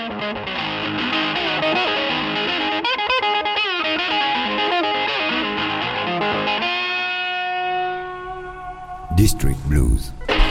District Blues.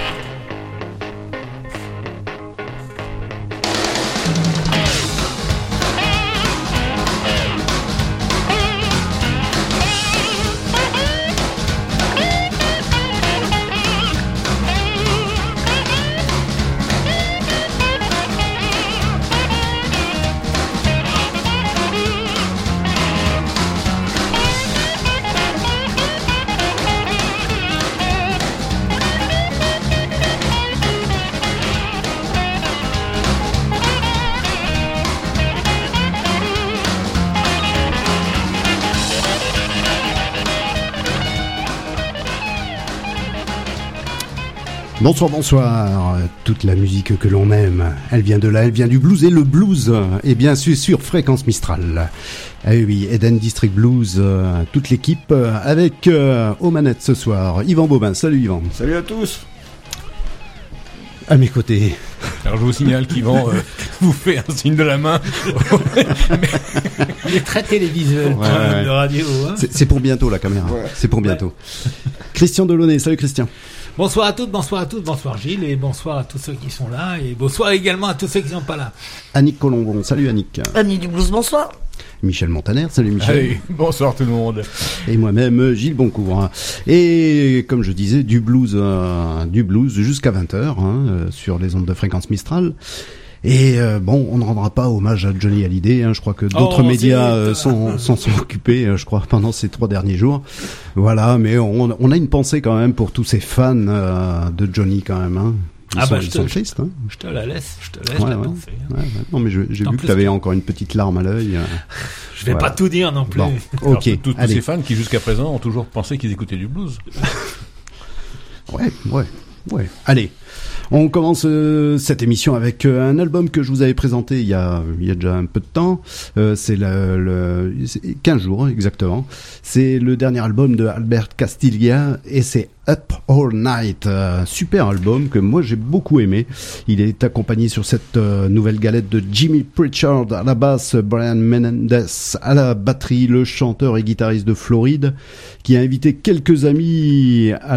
Bonsoir, bonsoir. Toute la musique que l'on aime, elle vient de là, elle vient du blues, et le blues est bien sûr sur Fréquence Mistral. Eh oui, Eden District Blues, toute l'équipe avec aux manettes ce soir, Yvan Bobin. Salut Yvan. Salut à tous. À mes côtés. Alors je vous signale qu'Yvan vous fait un signe de la main. Il est très télévisuel de radio. Hein. C'est pour bientôt la caméra, c'est pour bientôt. Christian Delaunay, salut Christian. Bonsoir à toutes, bonsoir à tous, bonsoir Gilles, et bonsoir à tous ceux qui sont là, et bonsoir également à tous ceux qui ne sont pas là. Annick Colombon, salut Annick. Amis du blues, bonsoir. Michel Montaner, salut Michel. Allez, bonsoir tout le monde. Et moi-même, Gilles Boncourt. Et comme je disais, du blues jusqu'à 20h sur les ondes de Fréquence Mistral. Et bon, on ne rendra pas hommage à Johnny Hallyday, je crois que d'autres médias s'en sont occupés, je crois, pendant ces 3 derniers jours. Voilà, mais on a une pensée quand même pour tous ces fans de Johnny quand même. Ils sont tristes. Je te la laisse la penser. Ouais. Non, mais j'ai vu que tu avais encore une petite larme à l'œil. Je vais pas tout dire non plus. Bon, ok. Alors, tous ces fans qui jusqu'à présent ont toujours pensé qu'ils écoutaient du blues. Ouais. Allez. On commence cette émission avec un album que je vous avais présenté il y a déjà un peu de temps. C'est c'est 15 jours exactement. C'est le dernier album de Albert Castiglia et c'est Up All Night. Super album que moi j'ai beaucoup aimé. Il est accompagné sur cette nouvelle galette de Jimmy Pritchard à la basse, Brian Menendez à la batterie, le chanteur et guitariste de Floride qui a invité quelques amis à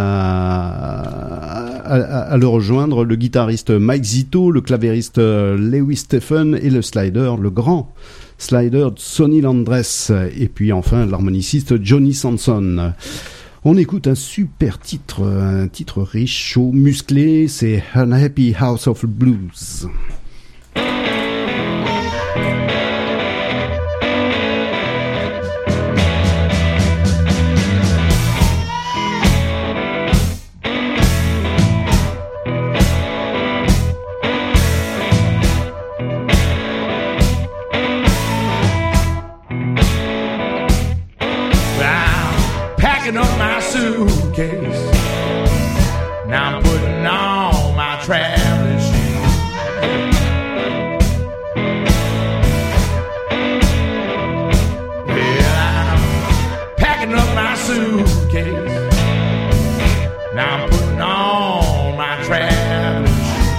le rejoindre, le guitariste Mike Zito, le clavieriste Lewis Stephen et le grand slider Sonny Landress, et puis enfin l'harmoniciste Johnny Sanson. On écoute un super titre, un titre riche, chaud, musclé, c'est Unhappy House of Blues. Now I'm putting on my traveling shoes. Well, I'm packing up my suitcase. Now I'm putting on my traveling shoes.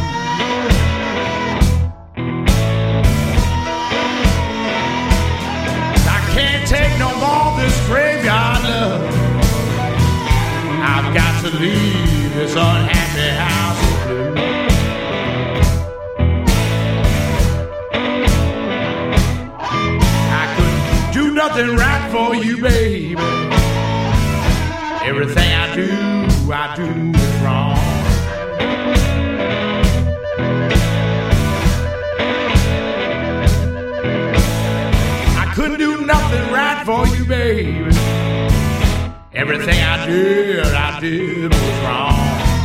I can't take no more of this graveyard love. I've got to leave this unhappy house of blues. I couldn't do nothing right for you, baby. Everything I do is wrong. I couldn't do nothing right for you, baby. Everything I did was wrong.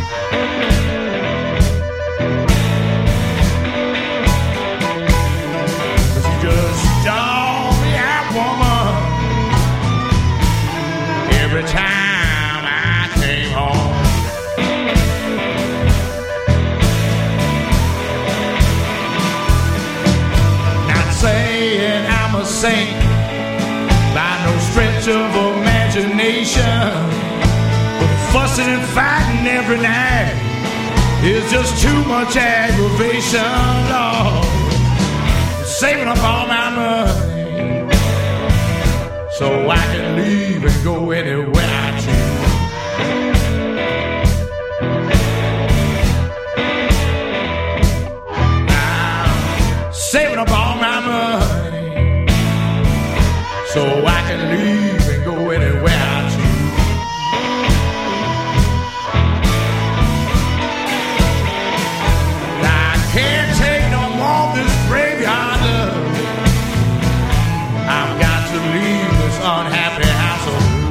But you just don't be a woman every time I came home. Not saying I'm a saint by no stretch of imagination, but fussing and fighting every night is just too much aggravation, Lord. saving up all my money so I can leave and go anywhere I choose. I'm saving up all my money so I can leave and go anywhere I choose. Can't take no more of this graveyard love. I've got to leave this unhappy house of blues.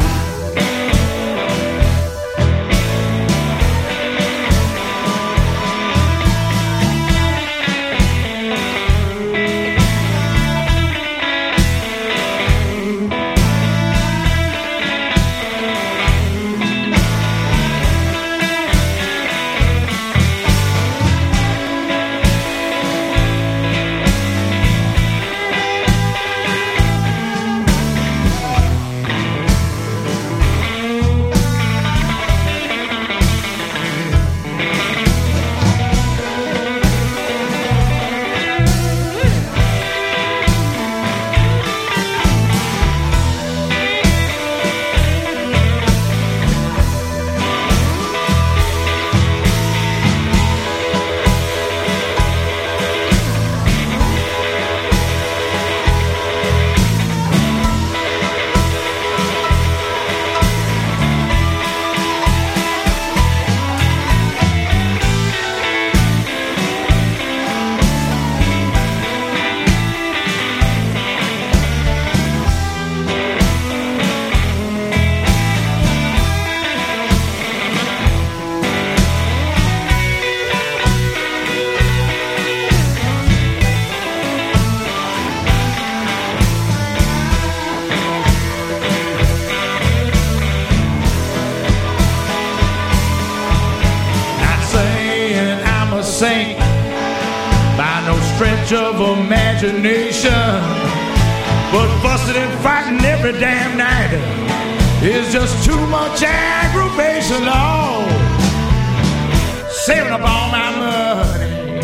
Of imagination, but fussing and fighting every damn night is just too much aggravation. Oh, saving up all my money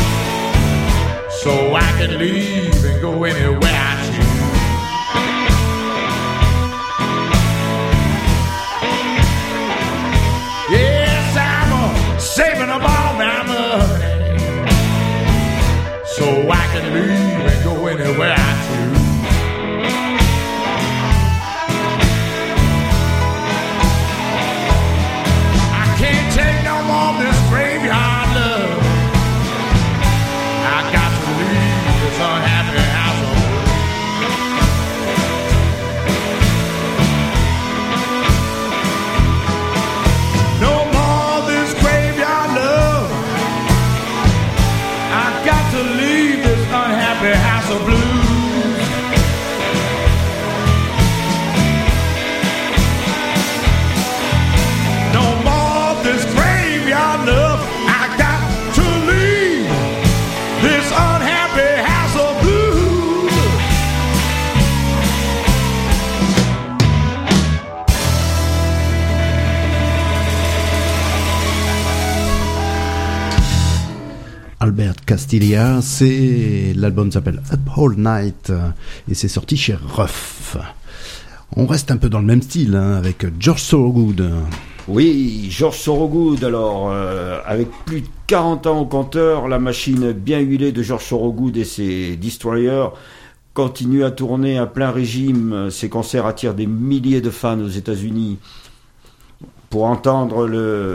so I can leave and go anywhere I choose. Yes, I'm saving up all my money so I can leave and go anywhere I choose. I can't take no more of this graveyard love. I got to leave this unhappy house of blues. No more of this graveyard love. I got to leave this unhappy house of blues. No more of this graveyard love. I got to leave this unhappy house of blues. Albert Castiglia, c'est l'album s'appelle Up All Night et c'est sorti chez Ruff. On reste un peu dans le même style avec George Thorogood. Oui, George Thorogood, alors avec plus de 40 ans au compteur, la machine bien huilée de George Thorogood et ses Destroyers continue à tourner à plein régime. Ses concerts attirent des milliers de fans aux États-Unis. Pour entendre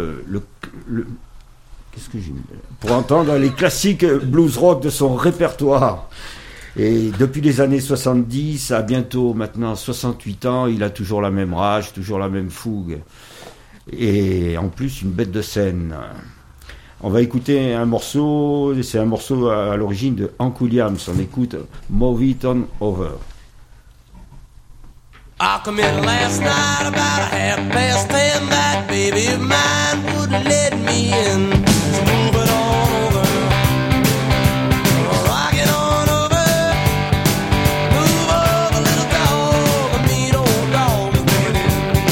pour entendre les classiques blues rock de son répertoire. Et depuis les années 70 à bientôt maintenant 68 ans, il a toujours la même rage, toujours la même fougue. Et en plus, une bête de scène. On va écouter un morceau, c'est un morceau à l'origine de Hank Williams. On écoute Move It On Over. I come in last night about 10:30. That baby of mine wouldn't let me in. So move it on over, rock it on over, move over, little dog, a mean old dog is waiting.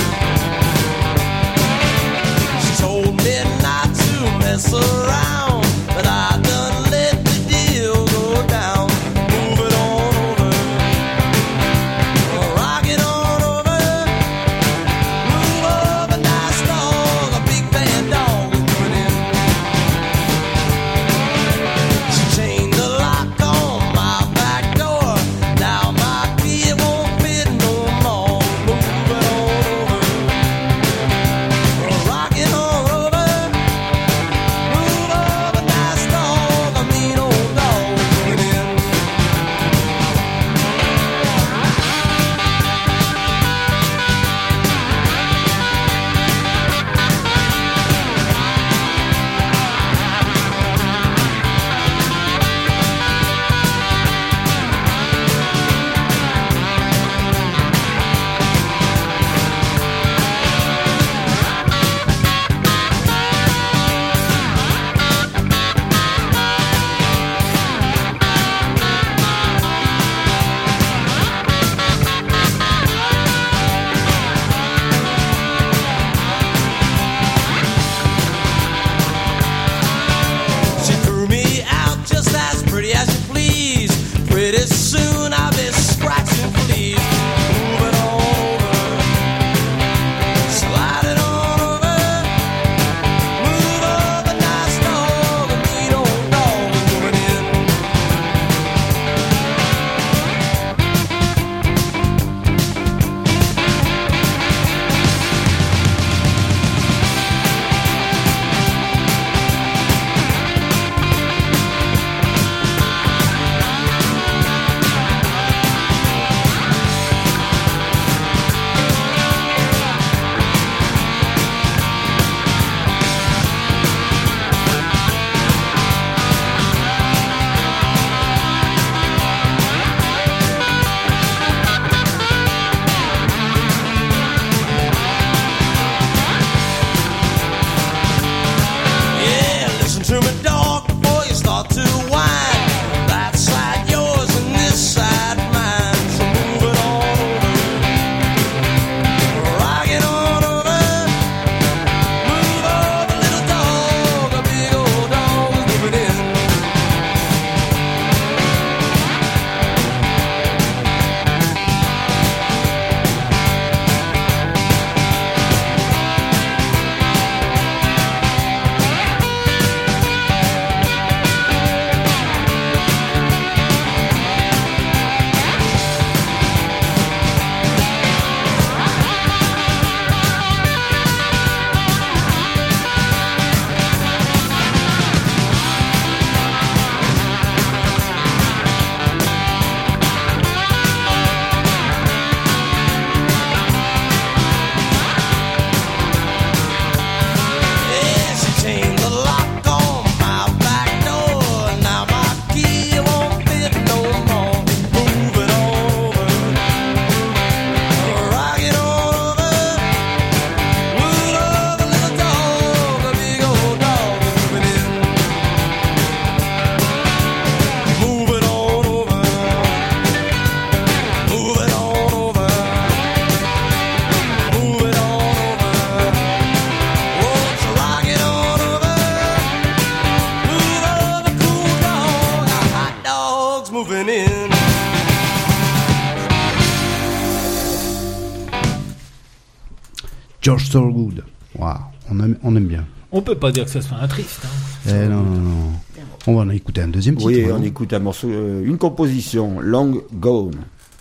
She told me not to mess around, but I done let the deal go down. Move just as pretty as you please. Pretty soon I'll be scratching fleas. Move it on over, slide it on over. Move over, nice dog, a mean old dog is moving in. George Thorogood. Waouh, on aime bien. On peut pas dire que ce soit un triste. Hein. Non. On va en écouter un deuxième titre. Oui, on écoute un morceau, une composition, Long Gone.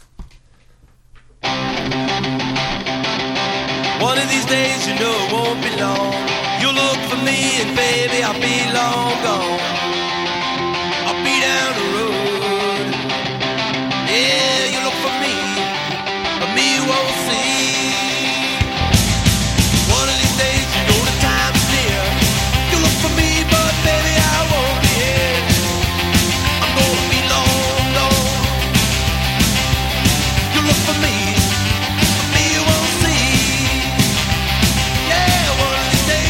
One of these days you know it won't be long. You'll look for me and baby I'll be long gone. I'll be down the road. Yeah, you look for me, but me you won't see. One of these days you know the time's near. You look for me, but baby I won't be here. I'm gonna be long gone. You look for me, but me you won't see. Yeah, one of these days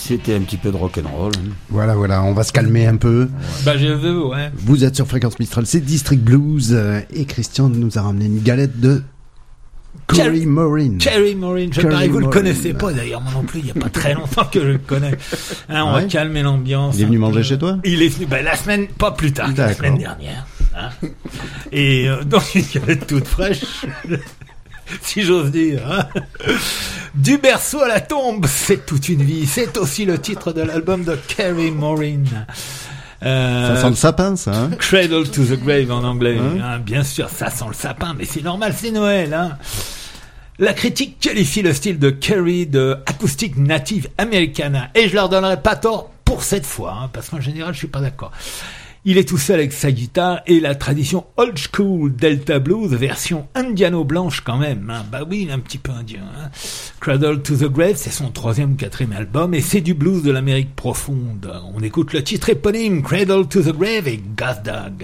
C'était un petit peu de rock'n'roll. Voilà, on va se calmer un peu. Bah, je veux, ouais. Vous êtes sur Fréquence Mistral, c'est District Blues, et Christian nous a ramené une galette de Cherry Morin. Cherry Morin, je parie, vous le connaissez pas d'ailleurs, moi non plus, il y a pas très longtemps que je le connais. Hein, on va calmer l'ambiance. Il est venu manger chez toi? Il est venu, la semaine, pas plus tard, la semaine dernière. Hein. Et dans une galette toute fraîche, si j'ose dire. Hein. Du berceau à la tombe, c'est toute une vie. C'est aussi le titre de l'album de Cherry Morin. Ça sent le sapin, ça. Hein, Cradle to the Grave en anglais. Hein, bien sûr, ça sent le sapin, mais c'est normal, c'est Noël. Hein. La critique qualifie le style de Cherry de acoustique native americana, et je leur donnerai pas tort pour cette fois, hein, parce qu'en général, je suis pas d'accord. Il est tout seul avec sa guitare et la tradition old school Delta Blues, version indiano blanche quand même. Hein. Bah oui, il est un petit peu indien. Hein. Cradle to the Grave, c'est son 3e ou 4e album et c'est du blues de l'Amérique profonde. On écoute le titre éponyme, Cradle to the Grave et Gazdag.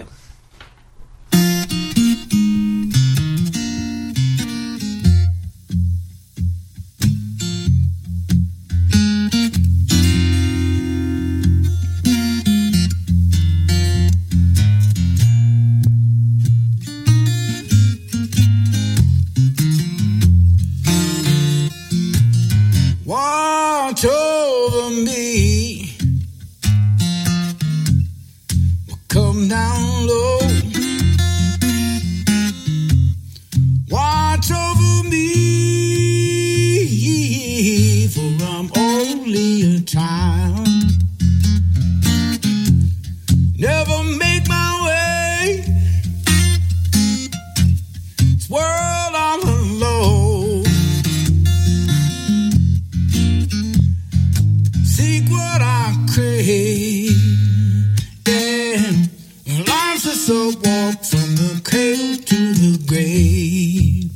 Watch over me, we'll come down low. Watch over me, for I'm only a child. Never make my way, this world all alone. Seek what I crave, yeah. Life's just a walk from the cradle to the grave.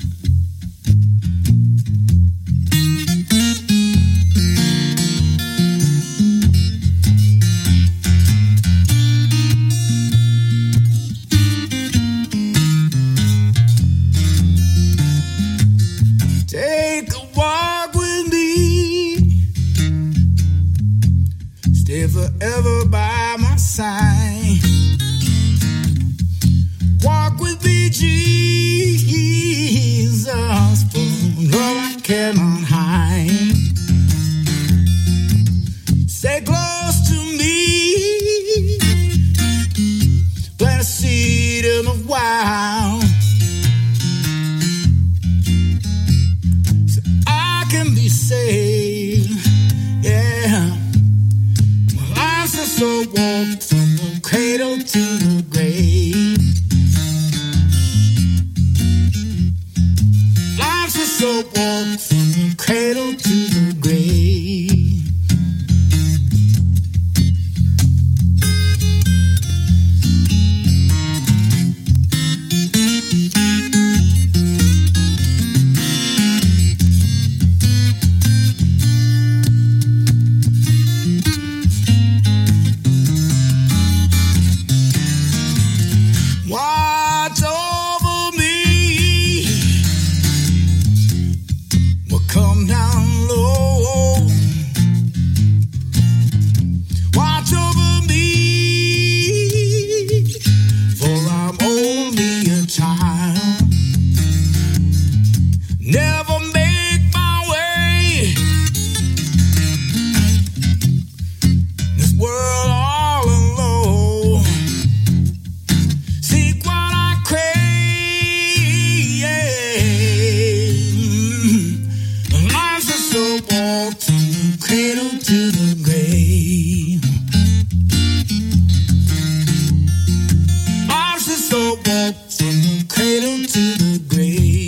Take a walk with me, stay forever by my side. Walk with me, Jesus, for love I cannot hide. Stay close to me, plant a seed in the wild, so I can be saved, yeah. Life's just a walk from the cradle to the grave. Life's just a walk from the cradle to the grave. Watch over me, we'll come down low. Watch over me, for I'm only a child. Never make my way, this world all alone. Seek what I crave, yeah. Life's just a walk from the cradle to the grave. Life's just a walk from the cradle to the grave.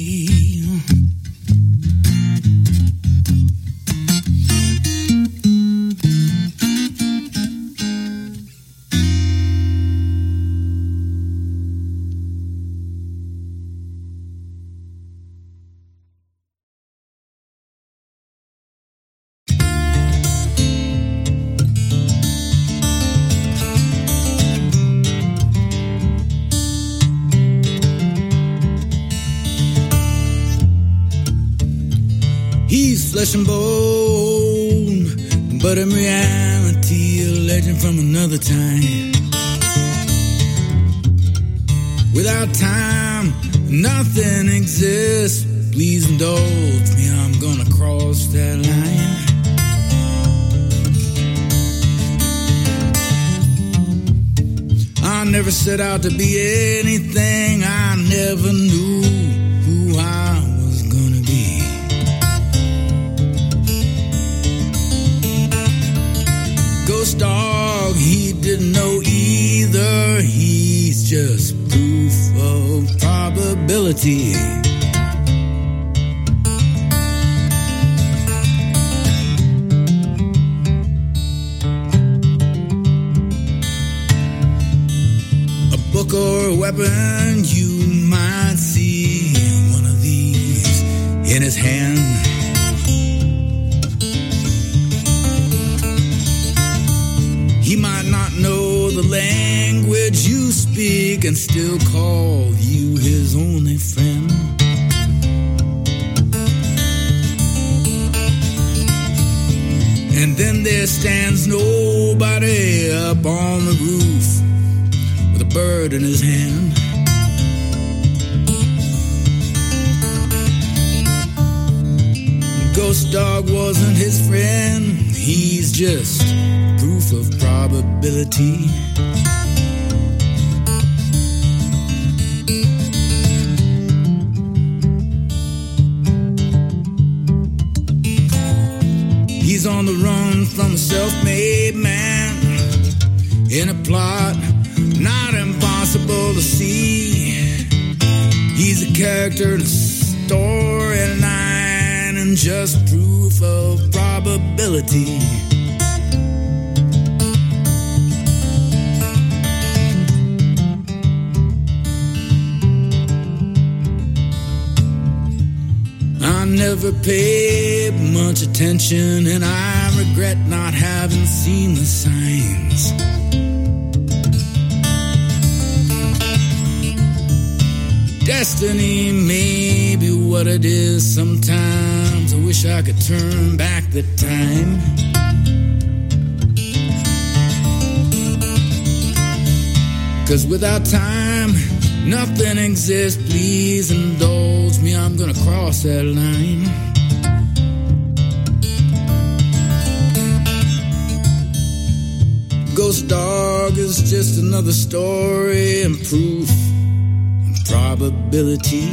He's flesh and bone, but in reality a legend from another time. Without time, nothing exists. Please indulge me, I'm gonna cross that line. I never set out to be anything. I never knew who I was gonna be. Ghost dog, he didn't know either. He's just proof of probability. Or a weapon, you might see one of these in his hand. He might not know the language you speak and still call you his only friend. And then there stands nobody up on the roof, bird in his hand. Ghost dog wasn't his friend. He's just proof of probability. He's on the run from a self-made man in a plot not impossible to see. He's a character in a storyline and just proof of probability. I never paid much attention and I regret not having seen the signs. Destiny may be what it is. Sometimes I wish I could turn back the time. Cause without time, nothing exists. Please indulge me, I'm gonna cross that line. Ghost dog is just another story and proof probability.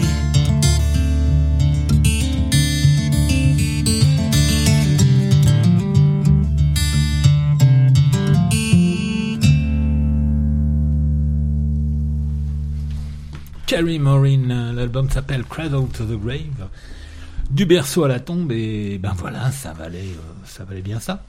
Carrie Maureen, l'album s'appelle Cradle to the Grave, du berceau à la tombe, et ben voilà, ça valait bien ça.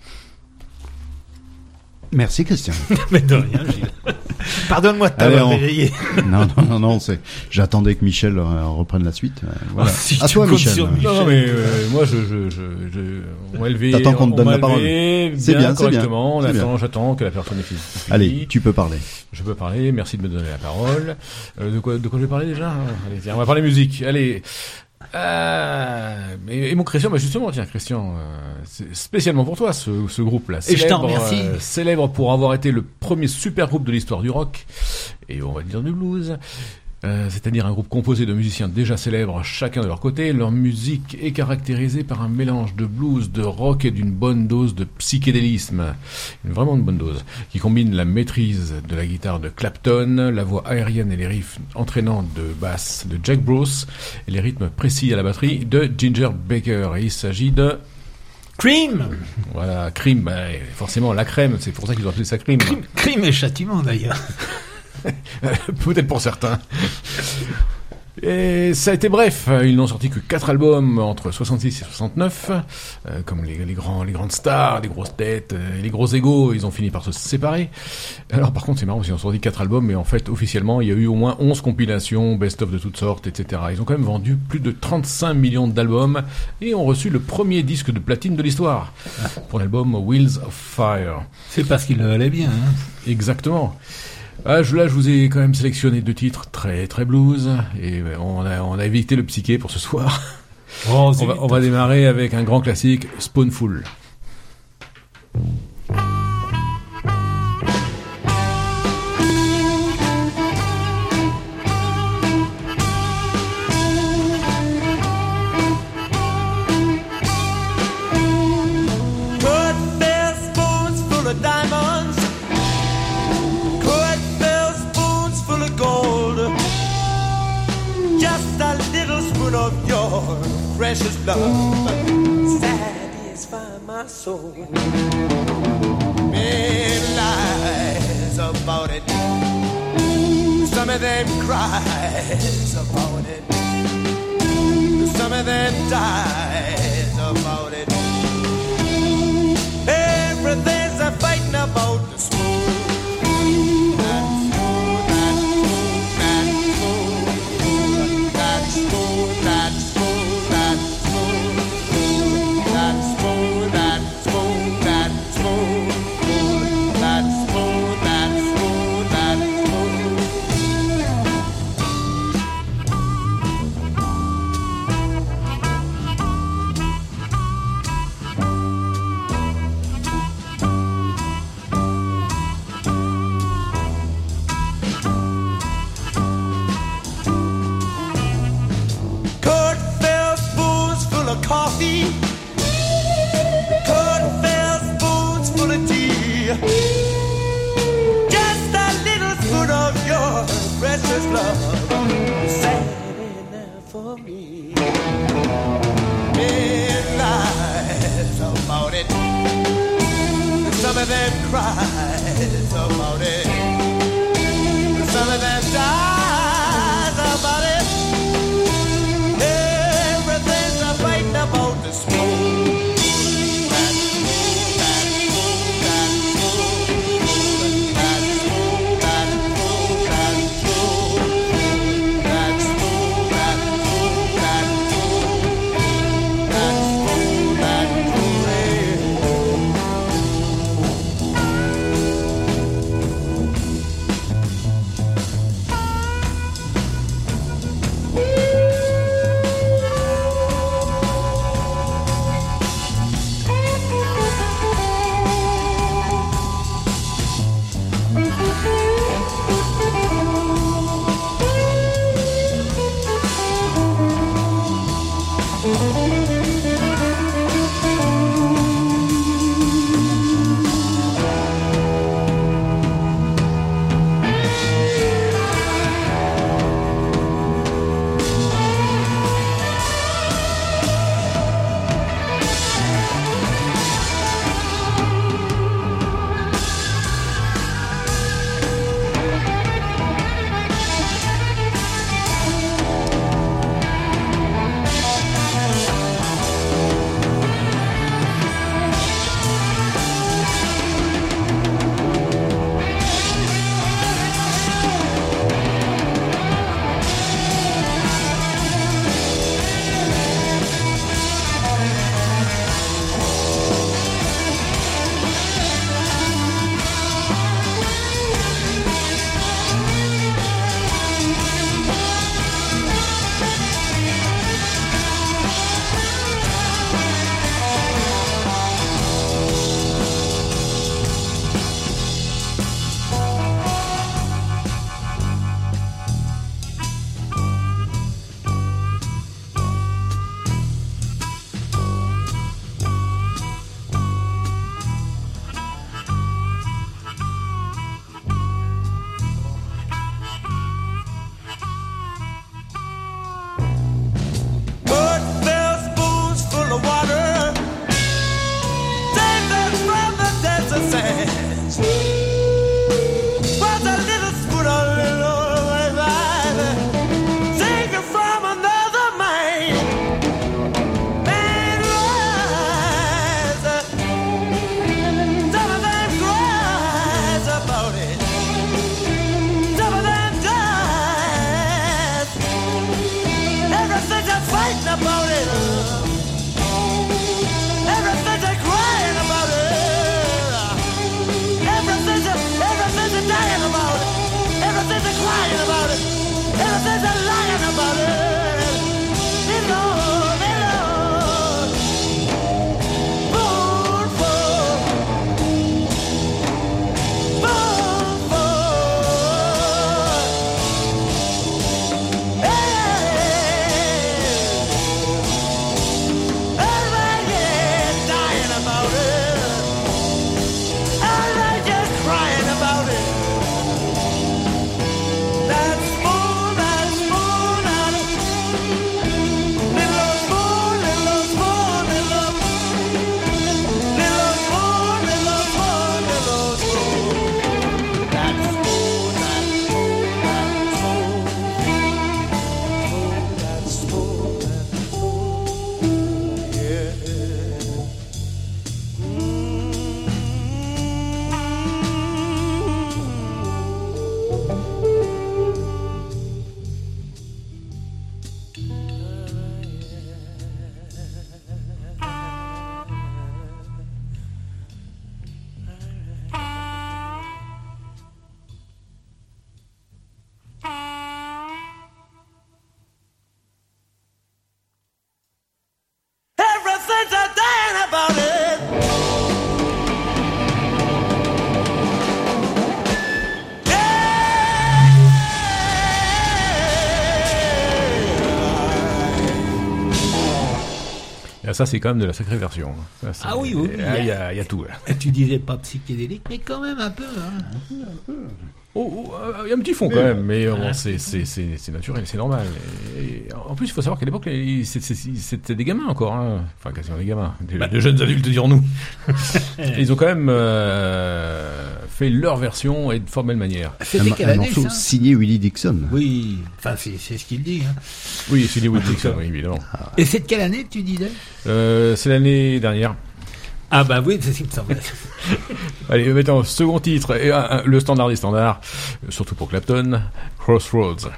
Merci Christian. Mais de rien, Gilles. Pardonne-moi de t'avoir réveillé. Non, j'attendais que Michel reprenne la suite. Voilà. Si à toi, Michel. Non, mais moi, on m'a élevé. T'attends qu'on te donne la parole. C'est bien, correctement. J'attends que la personne est finie. Allez, tu peux parler. Je peux parler. Merci de me donner la parole. De quoi je vais parler déjà? Allez, tiens, on va parler musique. Allez. Et mon Christian, justement, tiens, Christian, c'est spécialement pour toi ce groupe-là. Et je t'en remercie. Célèbre pour avoir été le premier super groupe de l'histoire du rock, et on va dire du blues. C'est-à-dire un groupe composé de musiciens déjà célèbres, chacun de leur côté. Leur musique est caractérisée par un mélange de blues, de rock et d'une bonne dose de psychédélisme. Vraiment une bonne dose, qui combine la maîtrise de la guitare de Clapton, la voix aérienne et les riffs entraînants de basse de Jack Bruce, et les rythmes précis à la batterie de Ginger Baker. Et il s'agit de... Cream. Voilà, Cream, forcément la crème, c'est pour ça qu'ils ont appelé ça Cream. Crime et châtiment d'ailleurs. Peut-être pour certains. Et ça a été bref, ils n'ont sorti que 4 albums entre 66 et 69, comme les grandes stars, les grosses têtes, et les gros égos, ils ont fini par se séparer. Alors par contre c'est marrant parce qu'ils ont sorti 4 albums, mais en fait officiellement il y a eu au moins 11 compilations, best-of de toutes sortes, etc. Ils ont quand même vendu plus de 35 millions d'albums et ont reçu le premier disque de platine de l'histoire pour l'album Wheels of Fire. C'est parce qu'il le valait bien, hein. Exactement. Là, je vous ai quand même sélectionné 2 titres très très blues, et on a évité le psyché pour ce soir. Oh, on va démarrer avec un grand classique, Spoonful. gold. Just a little spoon of your precious love satisfy my soul. Many lies about it, some of them cries about it, some of them dies about it. Everything's a fighting about the smooth. Coffee, cut fell spoons full of tea. Just a little spoon of your precious love, sad enough for me. Many lies about it, some of them cries about it, some of them dies about it. Fighting about the smoke. That's Ah, ça, c'est quand même de la sacrée version. Ça, c'est- Ah oui, oui, oui. Il y a tout. Là. Tu disais pas psychédélique, mais quand même un peu. Hein. Il y a un petit fond quand même, mais bon, c'est naturel, c'est normal. Et en plus, il faut savoir qu'à l'époque, c'était des gamins encore, hein. Enfin quasiment des gamins, des jeunes adultes, dirons-nous. Ils ont quand même fait leur version et de fort belle manière. C'était quelle un année, morceau ça signé Willie Dixon. Oui, enfin c'est ce qu'il dit. Hein. Oui, c'est Willie Dixon, oui, évidemment. Et c'est de quelle année tu disais? C'est l'année dernière. Ah bah oui, c'est ce qui me semblait. Allez, maintenant, second titre, et le standard des standards, surtout pour Clapton, Crossroads.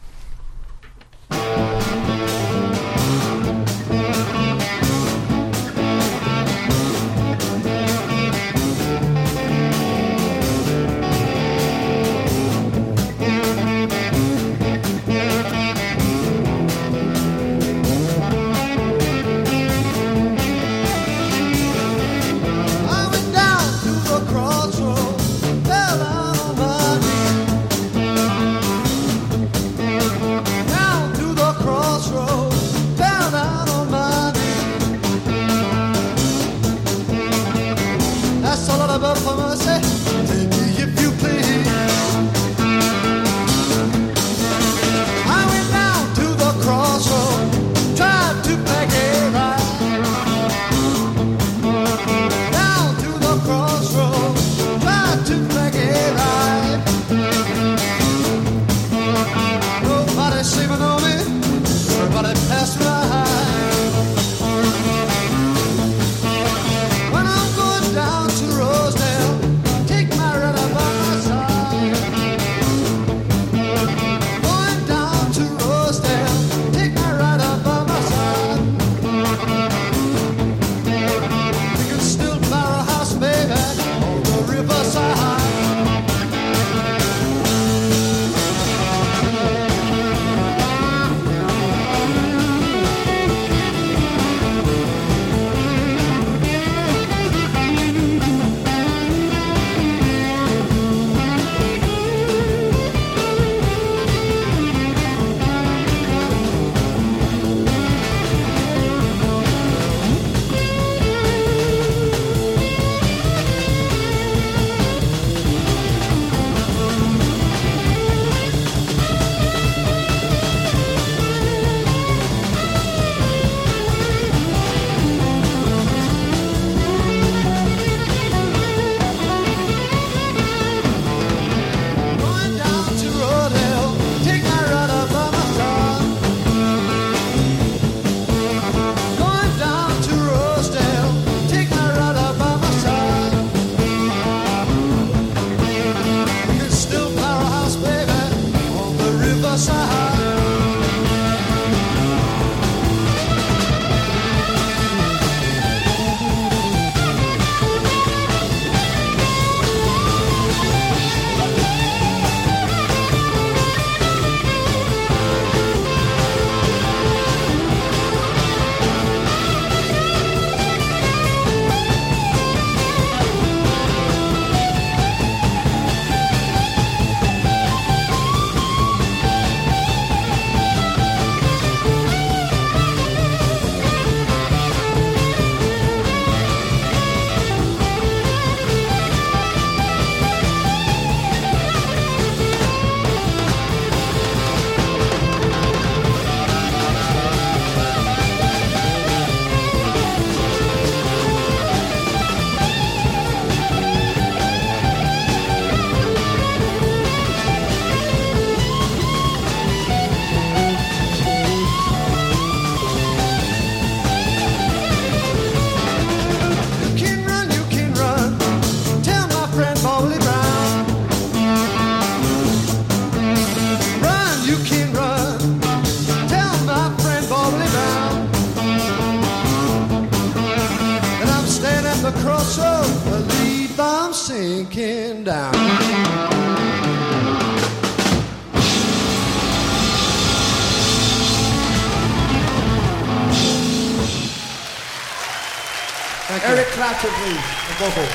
I went down to the crossroads, fell down on my knees. Down to the crossroads, fell down on my knees. That's a lot of love for mercy. Take me if you please. I went down to the crossroads, tried to make it right. Down to the crossroads, tried to make it right. Nobody sleeping on me, everybody passed by. When I'm going down to Rosedale, take my ride by my side. Going down to Rosedale, take my ride by my side. You can still buy a house, baby, on the riverside. Going down to Rodale, take my ride by my side. Going down to Rosedale, take my ride by my side. You can still buy a house, baby, on the riverside. You can run, tell my friend Bowley Brown. Run, you can run, tell my friend Bowley Brown. And I'm standing at the crossroads, believe I'm sinking down. Eric Clapton, please. The vocal.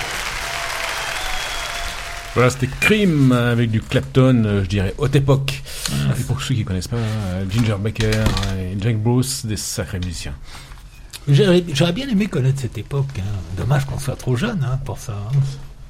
Voilà, c'était Cream avec du Clapton, je dirais, haute époque. Et pour ceux qui connaissent pas, Ginger Baker et Jack Bruce, des sacrés musiciens. J'aurais bien aimé connaître cette époque. Hein. Dommage qu'on soit trop jeune pour ça. Hein.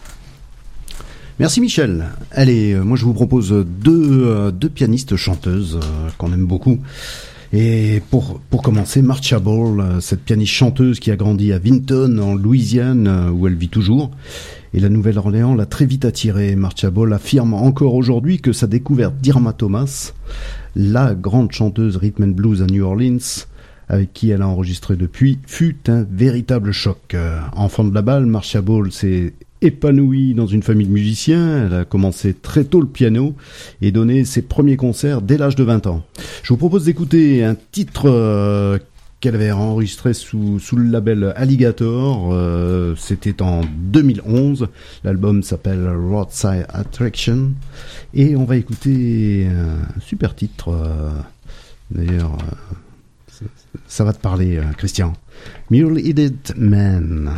Merci Michel. Allez, moi je vous propose deux pianistes chanteuses qu'on aime beaucoup. Et pour commencer, Marcia Ball, cette pianiste chanteuse qui a grandi à Vinton en Louisiane, où elle vit toujours. Et la Nouvelle-Orléans l'a très vite attirée. Marcia Ball affirme encore aujourd'hui que sa découverte d'Irma Thomas, la grande chanteuse rhythm and blues à New Orleans, avec qui elle a enregistré depuis, fut un véritable choc. Enfant de la balle, Marcia Ball s'est épanouie dans une famille de musiciens. Elle a commencé très tôt le piano et donné ses premiers concerts dès l'âge de 20 ans. Je vous propose d'écouter un titre qu'elle avait enregistré sous le label Alligator. C'était en 2011. L'album s'appelle Roadside Attraction. Et on va écouter un super titre. D'ailleurs, ça va te parler, Christian. Mule-Headed Man.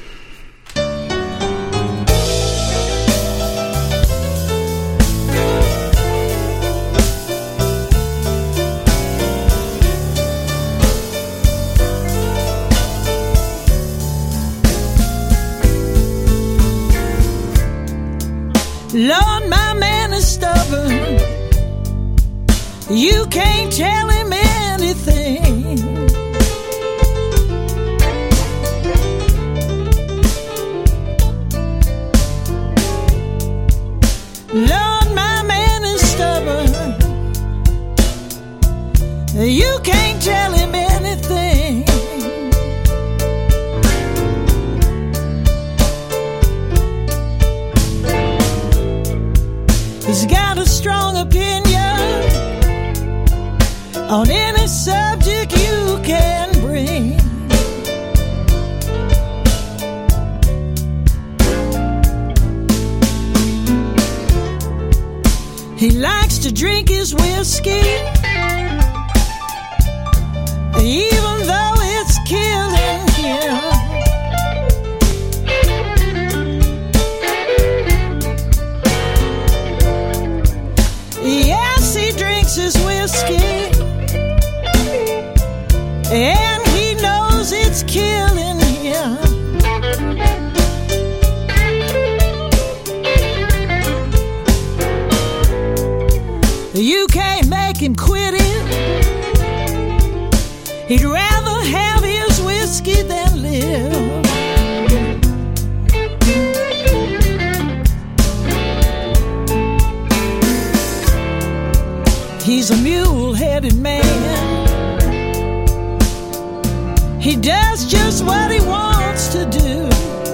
Lord, my man is stubborn. You can't tell him anything. Lord, my man is stubborn. You can't tell him anything. He's got a strong opinion on any subject you can bring. He likes to drink his whiskey, even though it's killing him. Yes, he drinks his whiskey, and he knows it's killing him. You can't make him quit it. He'd rather have his whiskey than live. He's a mule-headed man. He does just what he wants to do.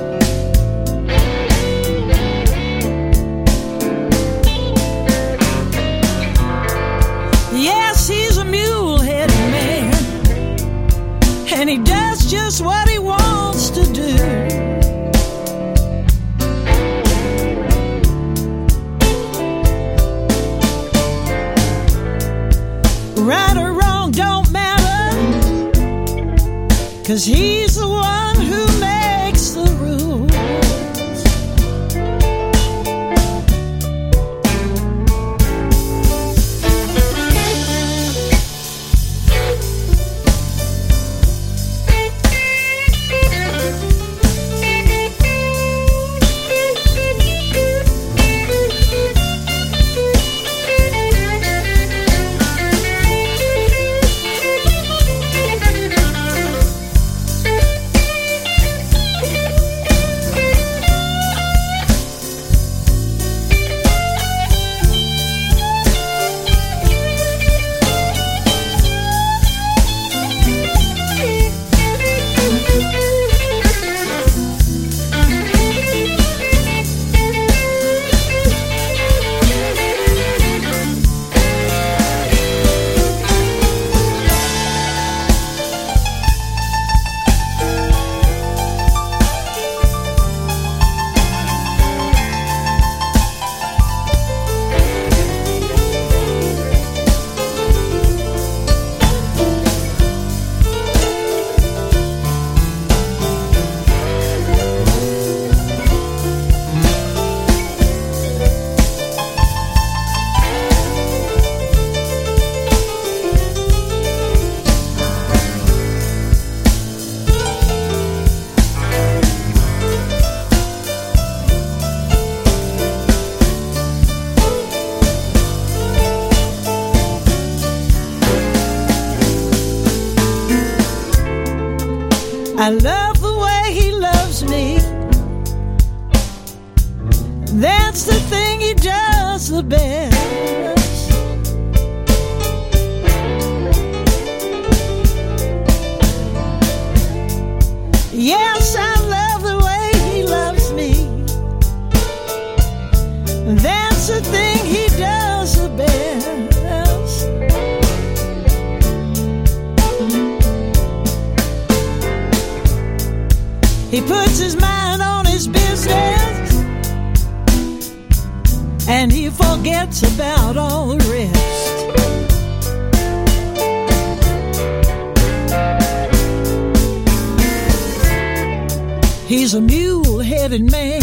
Yes, he's a mule-headed man, and he does just what he wants to do. Right or wrong don't matter, 'cause he's the one who makes the rules. I love the way he loves me. That's the thing he does the best. Yes, I love the way he loves me. That's the thing he does the best. He puts his mind on his business, and he forgets about all the rest. He's a mule-headed man.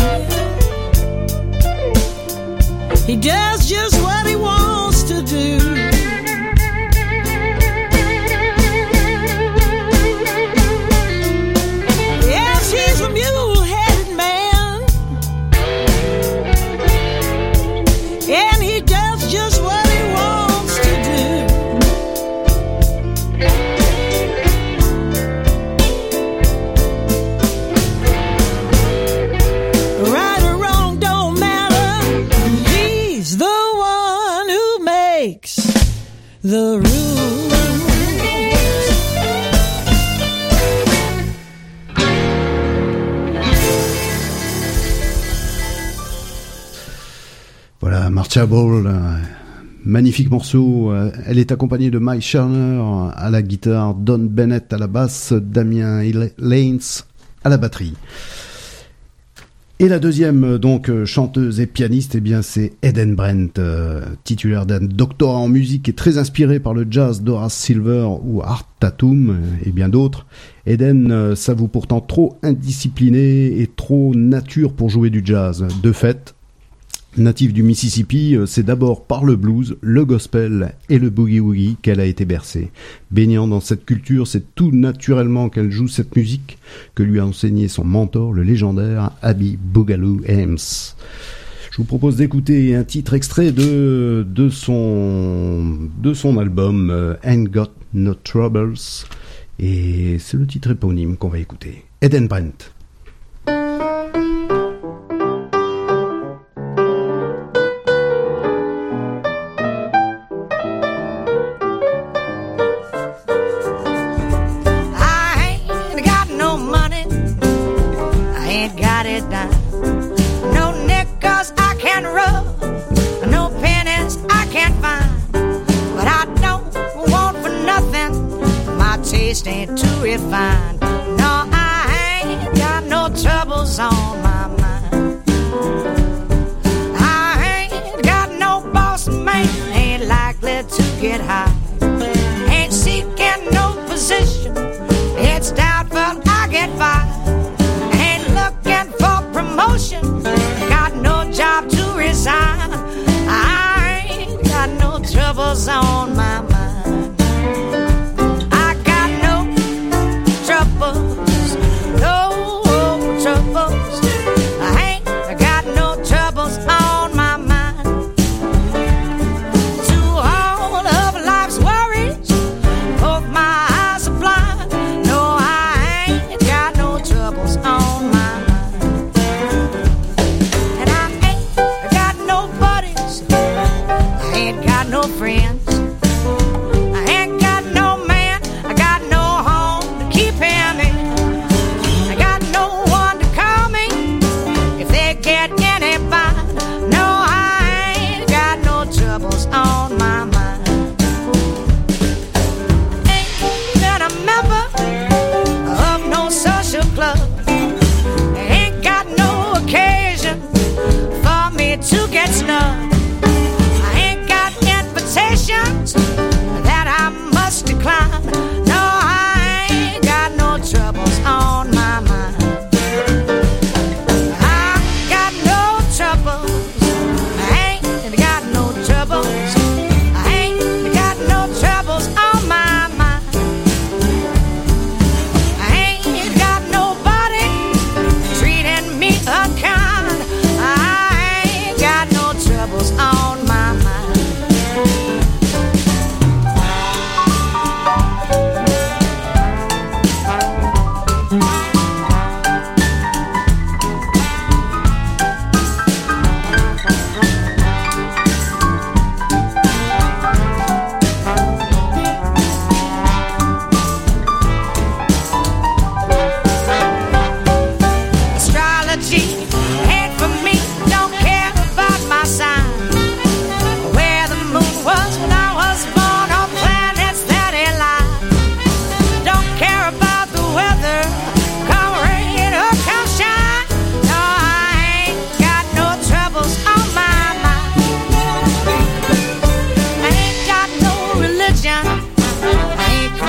He does just what he wants to do. Yes, he's a mule-headed man, and he does just what he wants to do. Right or wrong don't matter. He's the one who makes the rules. Voilà, Marcia Ball, magnifique morceau. Elle est accompagnée de Mike Scherner à la guitare, Don Bennett à la basse, Damien Lanes à la batterie. Et la deuxième, donc, chanteuse et pianiste, eh bien, c'est Eden Brent, titulaire d'un doctorat en musique et très inspiré par le jazz d'Horace Silver ou Art Tatum et bien d'autres. Eden s'avoue pourtant trop indiscipliné et trop nature pour jouer du jazz. De fait, native du Mississippi, c'est d'abord par le blues, le gospel et le boogie-woogie qu'elle a été bercée. Baignant dans cette culture, c'est tout naturellement qu'elle joue cette musique que lui a enseigné son mentor, le légendaire Abby Boogaloo Ames. Je vous propose d'écouter un titre extrait de son album Ain't Got No Troubles, et c'est le titre éponyme qu'on va écouter. Eden Brent. Ain't too refined. No, I ain't got no troubles on my mind. I ain't got no boss man, ain't likely to get high. Ain't seeking no position, it's doubtful I get fired. Ain't looking for promotion, got no job to resign. I ain't got no troubles on my mind. No troubles, I ain't got no troubles on my mind. To all of life's worries, both my eyes are blind. No, I ain't got no troubles on my mind. And I ain't got no buddies, I ain't got no friends.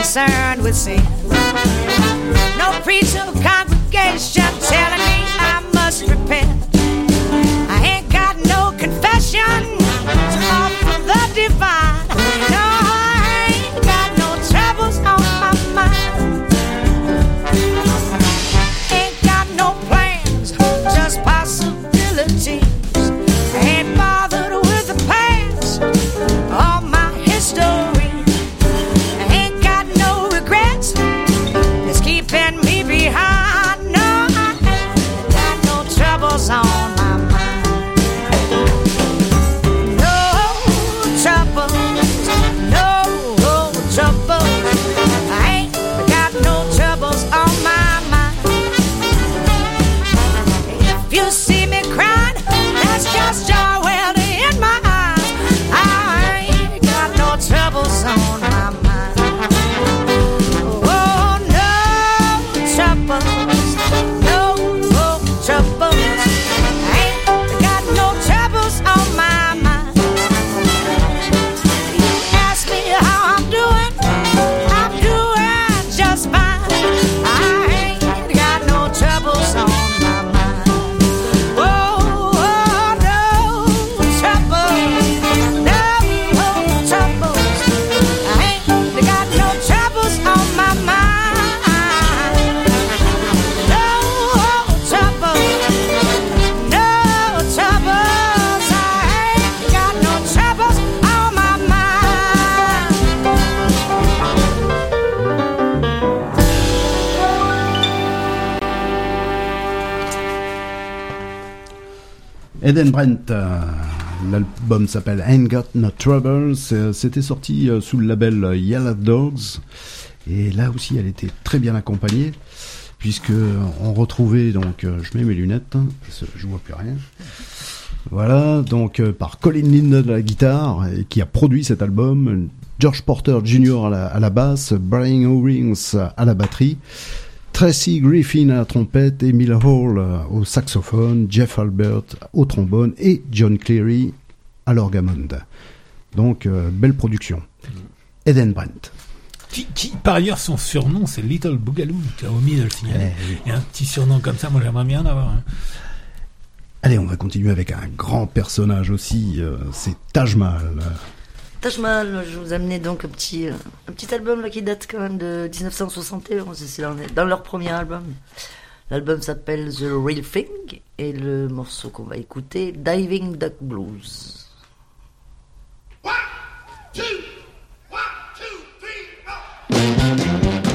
concerned with sin. No preacher or congregation telling me I must repent. I ain't got no confession to offer the divine. No, I ain't got no troubles on my mind. Ain't got no plans, just possibilities. Ain't bothered with the past or my history. Ain't got no regrets, it's keeping me behind. No, I ain't got no troubles on my mind. No troubles, no troubles. I ain't got no troubles on my mind. If you see me crying, that's just joy welling in my eyes. I ain't got no troubles on my mind. Oh, no troubles, no troubles. I ain't got no troubles on my mind. You ask me how I'm doing just fine. I ain't got no troubles on my mind. Oh, no troubles, no troubles. I ain't got no troubles on my mind. No troubles, no troubles. I ain't got no troubles on my mind. Eden Brent, l'album s'appelle Ain't Got No Trouble, c'était sorti sous le label Yellow Dogs, et là aussi elle était très bien accompagnée, puisque on retrouvait, donc je mets mes lunettes, parce que je vois plus rien, voilà, donc par Colin Linden à la guitare, et qui a produit cet album, George Porter Jr. à la basse, Brian Owings à la batterie, Tracy Griffin à la trompette, Emile Hall au saxophone, Jeff Albert au trombone et John Cleary à l'orgamonde. Donc, belle production. Eden Brent. Qui, par ailleurs, son surnom, c'est Little Boogaloo. Tu as omis de le signaler. Et un petit surnom comme ça, moi j'aimerais bien en avoir un. Allez, on va continuer avec un grand personnage aussi, c'est Taj Mahal. Taj Mahal, je vous amenais donc un petit album là, qui date quand même de 1961, c'est dans leur premier album. L'album s'appelle The Real Thing et le morceau qu'on va écouter, Diving Duck Blues. 1, 2, 1, 2, 3, 4.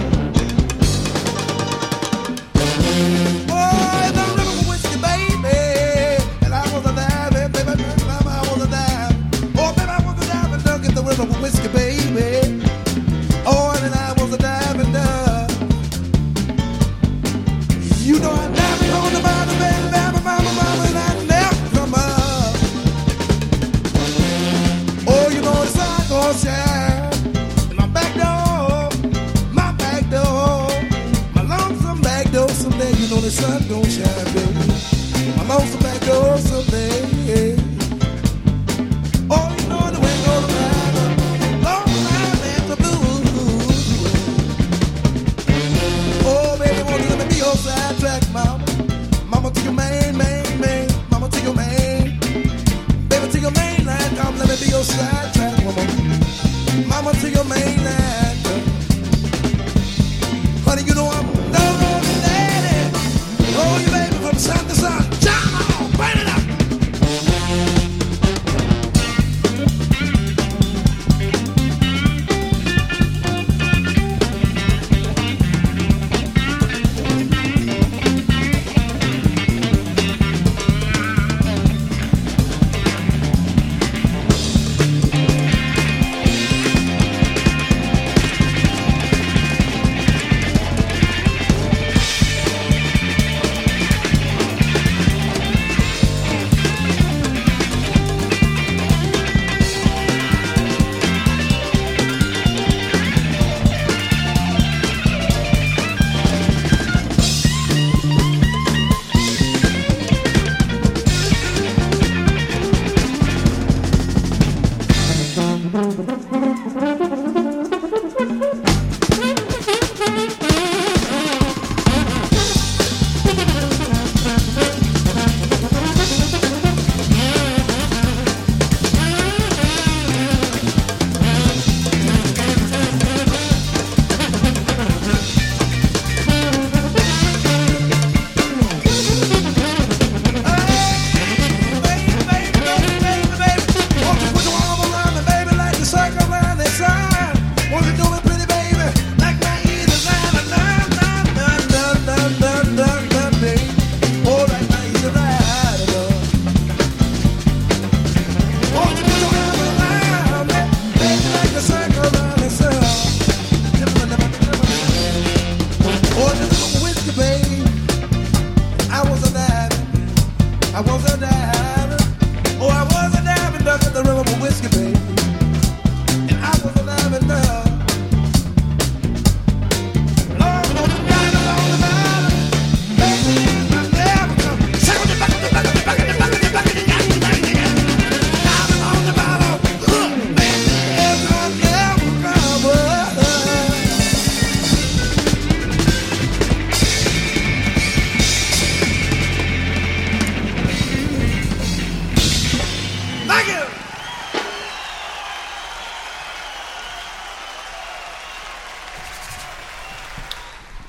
Whiskey, baby. Oh, and I was a diving duck. You know I'm diving on the bottom, baby, mama, and I never come up. Oh, you know the sun gonna shine in my back door, my lonesome back door someday. You know the sun gonna shine, baby, my lonesome back door someday. Oh, you know the wind gonna blow. Sidetrack, mama to your main, mama to your main, baby to your main line, come let me be your sidetrack, mama to your main line, honey, you know I'm no lady, oh you baby from sun to sun, jam on, burn it up.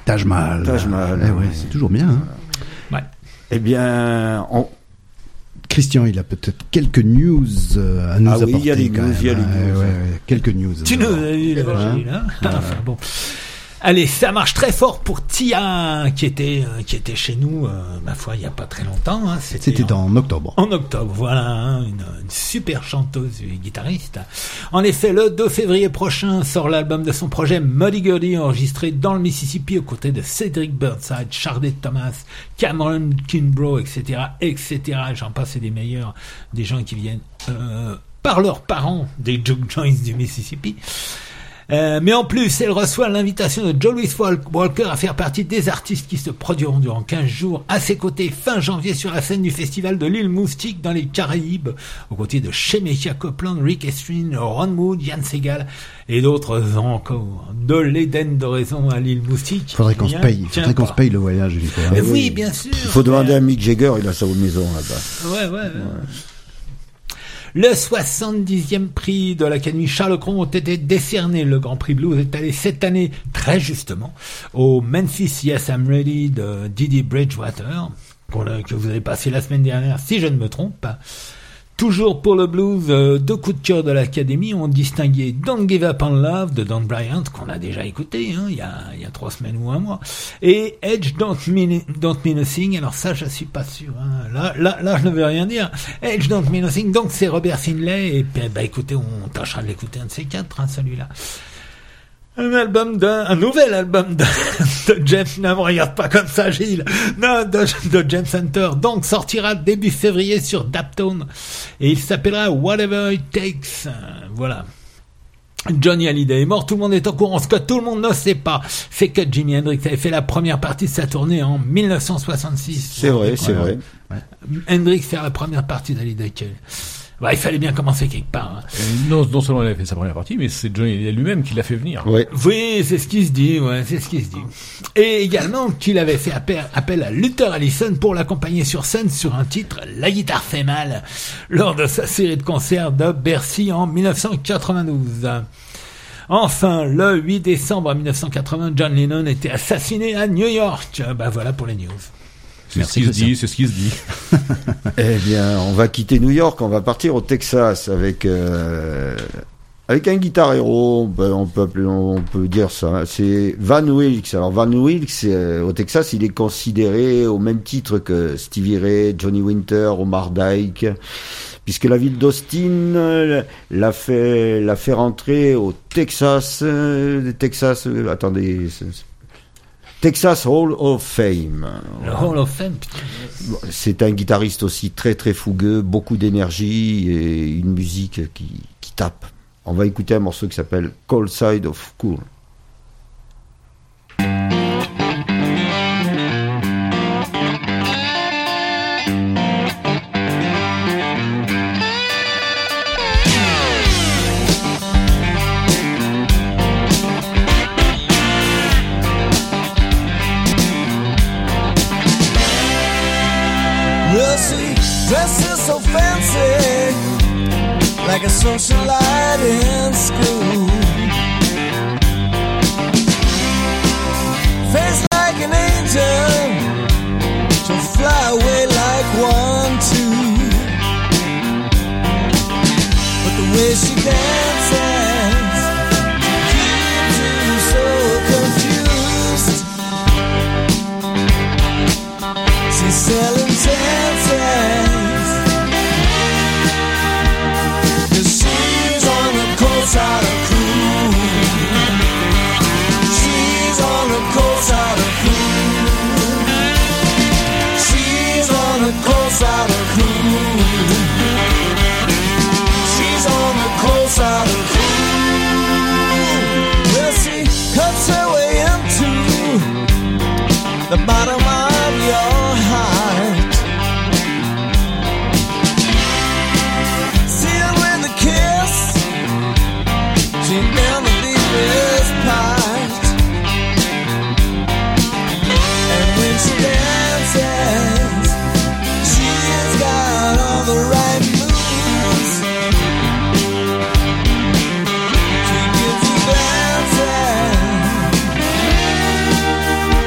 Taj Mahal. Eh ouais, c'est toujours bien. Hein. Ouais. Eh bien, Christian, il a peut-être quelques news à nous apporter. Il y a des news, quelques news. Tu nous as eu l'évangile, hein. Enfin, bon. Allez, ça marche très fort pour Tia, qui était chez nous, ma foi, il y a pas très longtemps. Hein. C'était en octobre. En octobre, voilà, hein, une super chanteuse et guitariste. En effet, le 2 février prochain sort l'album de son projet Muddy Gurdy, enregistré dans le Mississippi aux côtés de Cedric Burnside, Sharday Thomas, Cameron Kimbrough, etc., etc. J'en passe, et des meilleurs, des gens qui viennent par leurs parents des juke joints du Mississippi. Mais en plus, elle reçoit l'invitation de Joe Louis Walker à faire partie des artistes qui se produiront durant 15 jours à ses côtés fin janvier sur la scène du festival de l'île Moustique dans les Caraïbes, aux côtés de Shemekia Copeland, Rick Estrin, Ron Wood, Yann Segal et d'autres encore. De l'Éden d'Oraison à l'île Moustique. Faudrait qu'on se paye le voyage une fois. Mais oui, bien sûr. Il faut demander à Mick Jagger, il a sa maison là-bas. Ouais. Le 70e prix de l'Académie Charles Cros ont été décernés. Le Grand Prix Blues est allé cette année, très justement, au Memphis Yes I'm Ready de Didi Bridgewater, que vous avez passé la semaine dernière, si je ne me trompe. Toujours pour le blues, deux coups de cœur de l'Académie ont distingué Don't Give Up on Love de Don Bryant, qu'on a déjà écouté, hein, il y a 3 semaines ou un mois, et Edge Don't Mean Nothing. Alors ça, je suis pas sûr, hein. Là, je ne veux rien dire. Edge Don't Mean Nothing, donc c'est Robert Finlay, et écoutez, on tâchera de l'écouter un de ces 4, hein, celui-là. Un nouvel album de James, ne me regarde pas comme ça, Gilles. Non, de James Hunter, donc sortira début février sur Daptone, et il s'appellera Whatever It Takes. Voilà. Johnny Hallyday est mort, tout le monde est au courant. Ce que tout le monde ne sait pas, c'est que Jimi Hendrix avait fait la première partie de sa tournée en 1966. C'est vrai. Ouais. Hendrix fait la première partie d'Hallyday. Bah, il fallait bien commencer quelque part. Hein. Non seulement il a fait sa première partie, mais c'est Johnny lui-même qui l'a fait venir. Ouais. Oui, c'est ce qui se dit, Et également qu'il avait fait appel à Luther Allison pour l'accompagner sur scène sur un titre, La guitare fait mal, lors de sa série de concerts de Bercy en 1992. Enfin, le 8 décembre 1980, John Lennon était assassiné à New York. Bah voilà pour les news. C'est ce qui se dit. Eh bien, on va quitter New York, on va partir au Texas avec un guitar héros, on peut dire ça. C'est Van Wilkes. Alors Van Wilkes, au Texas, il est considéré au même titre que Stevie Ray, Johnny Winter, Omar Dyke, puisque la ville d'Austin l'a fait rentrer au Texas Hall of Fame. Le Hall of Fame, putain. C'est un guitariste aussi très très fougueux, beaucoup d'énergie et une musique qui tape. On va écouter un morceau qui s'appelle Cold Side of Cool. Dresses so fancy, like a socialite in school. Face like an angel, she'll fly away like 1-2. But the way she dances keeps you so confused. She's selling chances. Side of cool. She's on the cold side of cool. She's on the cold side of cool. She's on the cold side of cool. Well, she cuts her way into the bottom of your heart. Sealed with a kiss. She never leaves part. And when she dances, she's got all the right moves. She gives you glances.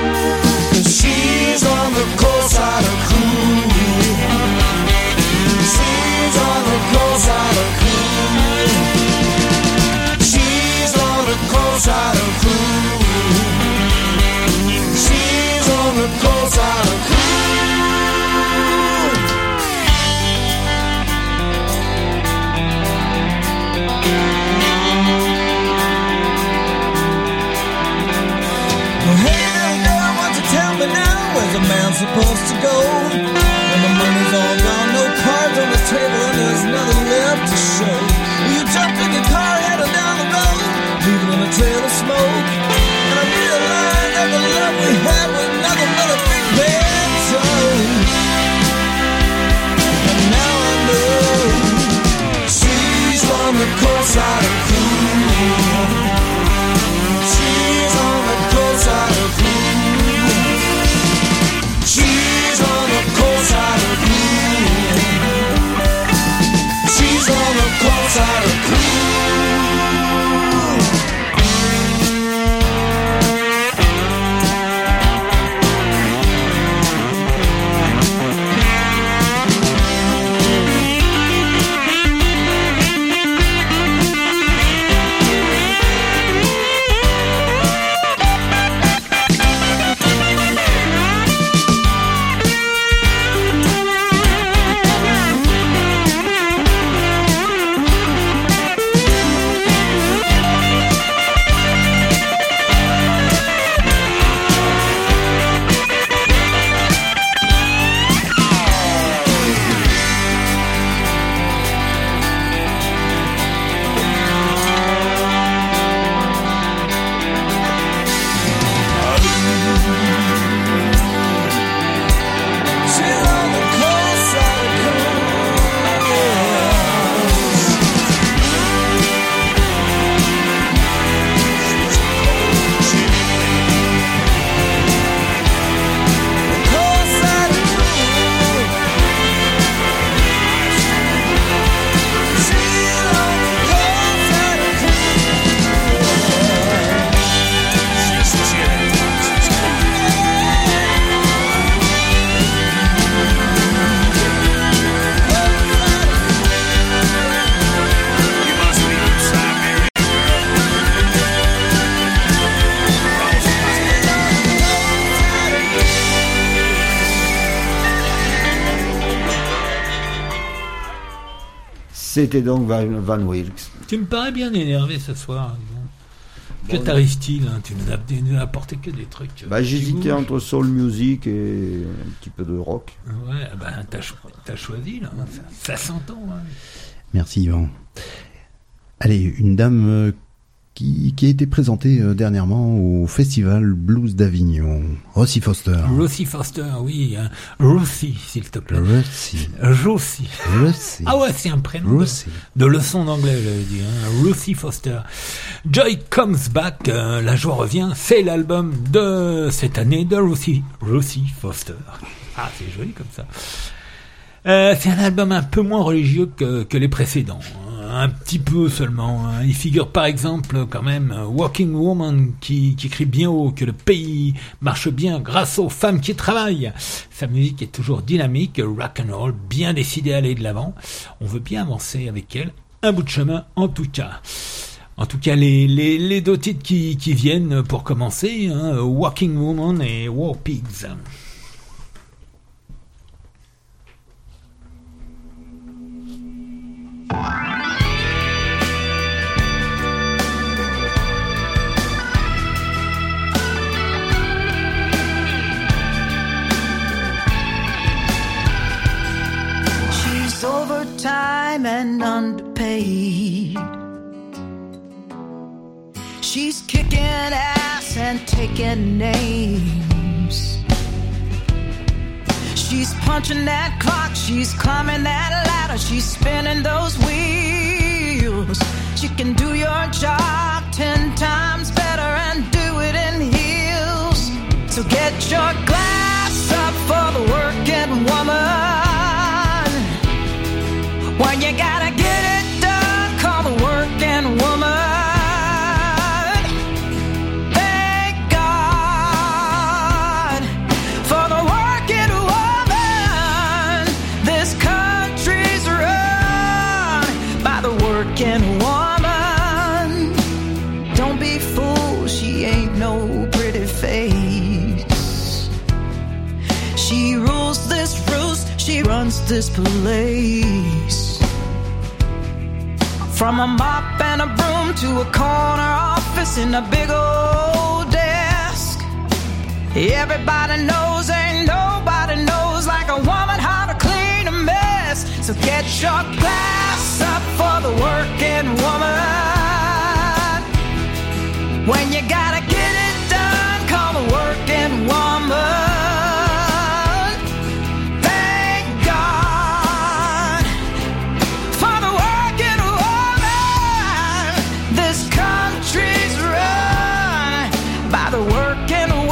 supposed to go. When the money's all gone, no cards on the table, and there's nothing left to show. You jump in your car heading down the road, leaving in a trail of smoke. And I realized that the love we had was nothing but a big bad joke. And now I know she's on the cold side of cool. She's on the cold side of cool. She's on the cold side of cool. She's on the cold side of cool. C'était donc Van Wilkes. Tu me parais bien énervé ce soir. Que t'arrive-t-il hein? Tu nous as apporté que des trucs. J'hésitais entre soul music et un petit peu de rock. Ouais, t'as choisi là. Ça s'entend. Hein. Merci Yvan. Allez, une dame qui a été présentée dernièrement au Festival Blues d'Avignon. Rosie Foster. Rosie Foster, oui. Hein. Rosie, s'il te plaît. Rosie. Ah ouais, c'est un prénom de leçon d'anglais, j'avais dit. Hein. Rosie Foster. Joy Comes Back, la joie revient. C'est l'album de cette année de Rosie Foster. Ah, c'est joli comme ça. C'est un album un peu moins religieux que les précédents. Un petit peu seulement. Il figure par exemple quand même Walking Woman qui crie bien haut que le pays marche bien grâce aux femmes qui travaillent. Sa musique est toujours dynamique, rock'n'roll, bien décidée à aller de l'avant. On veut bien avancer avec elle. Un bout de chemin en tout cas. En tout cas, les deux titres qui viennent pour commencer, hein, Walking Woman et War Pigs. She's overtime and underpaid. She's kicking ass and taking names. She's punching that clock, she's climbing that ladder, she's spinning those wheels. She can do your job 10 times better and do it in heels. So get your glass up for the working woman. When you gotta get it done, call the working woman. Working woman, don't be fooled, she ain't no pretty face. She rules this roost, she runs this place. From a mop and a broom to a corner office in a big old desk. Everybody knows ain't nobody So get your glass up for the working woman. When you gotta get it done, call the working woman. Thank God for the working woman. This country's run by the working woman.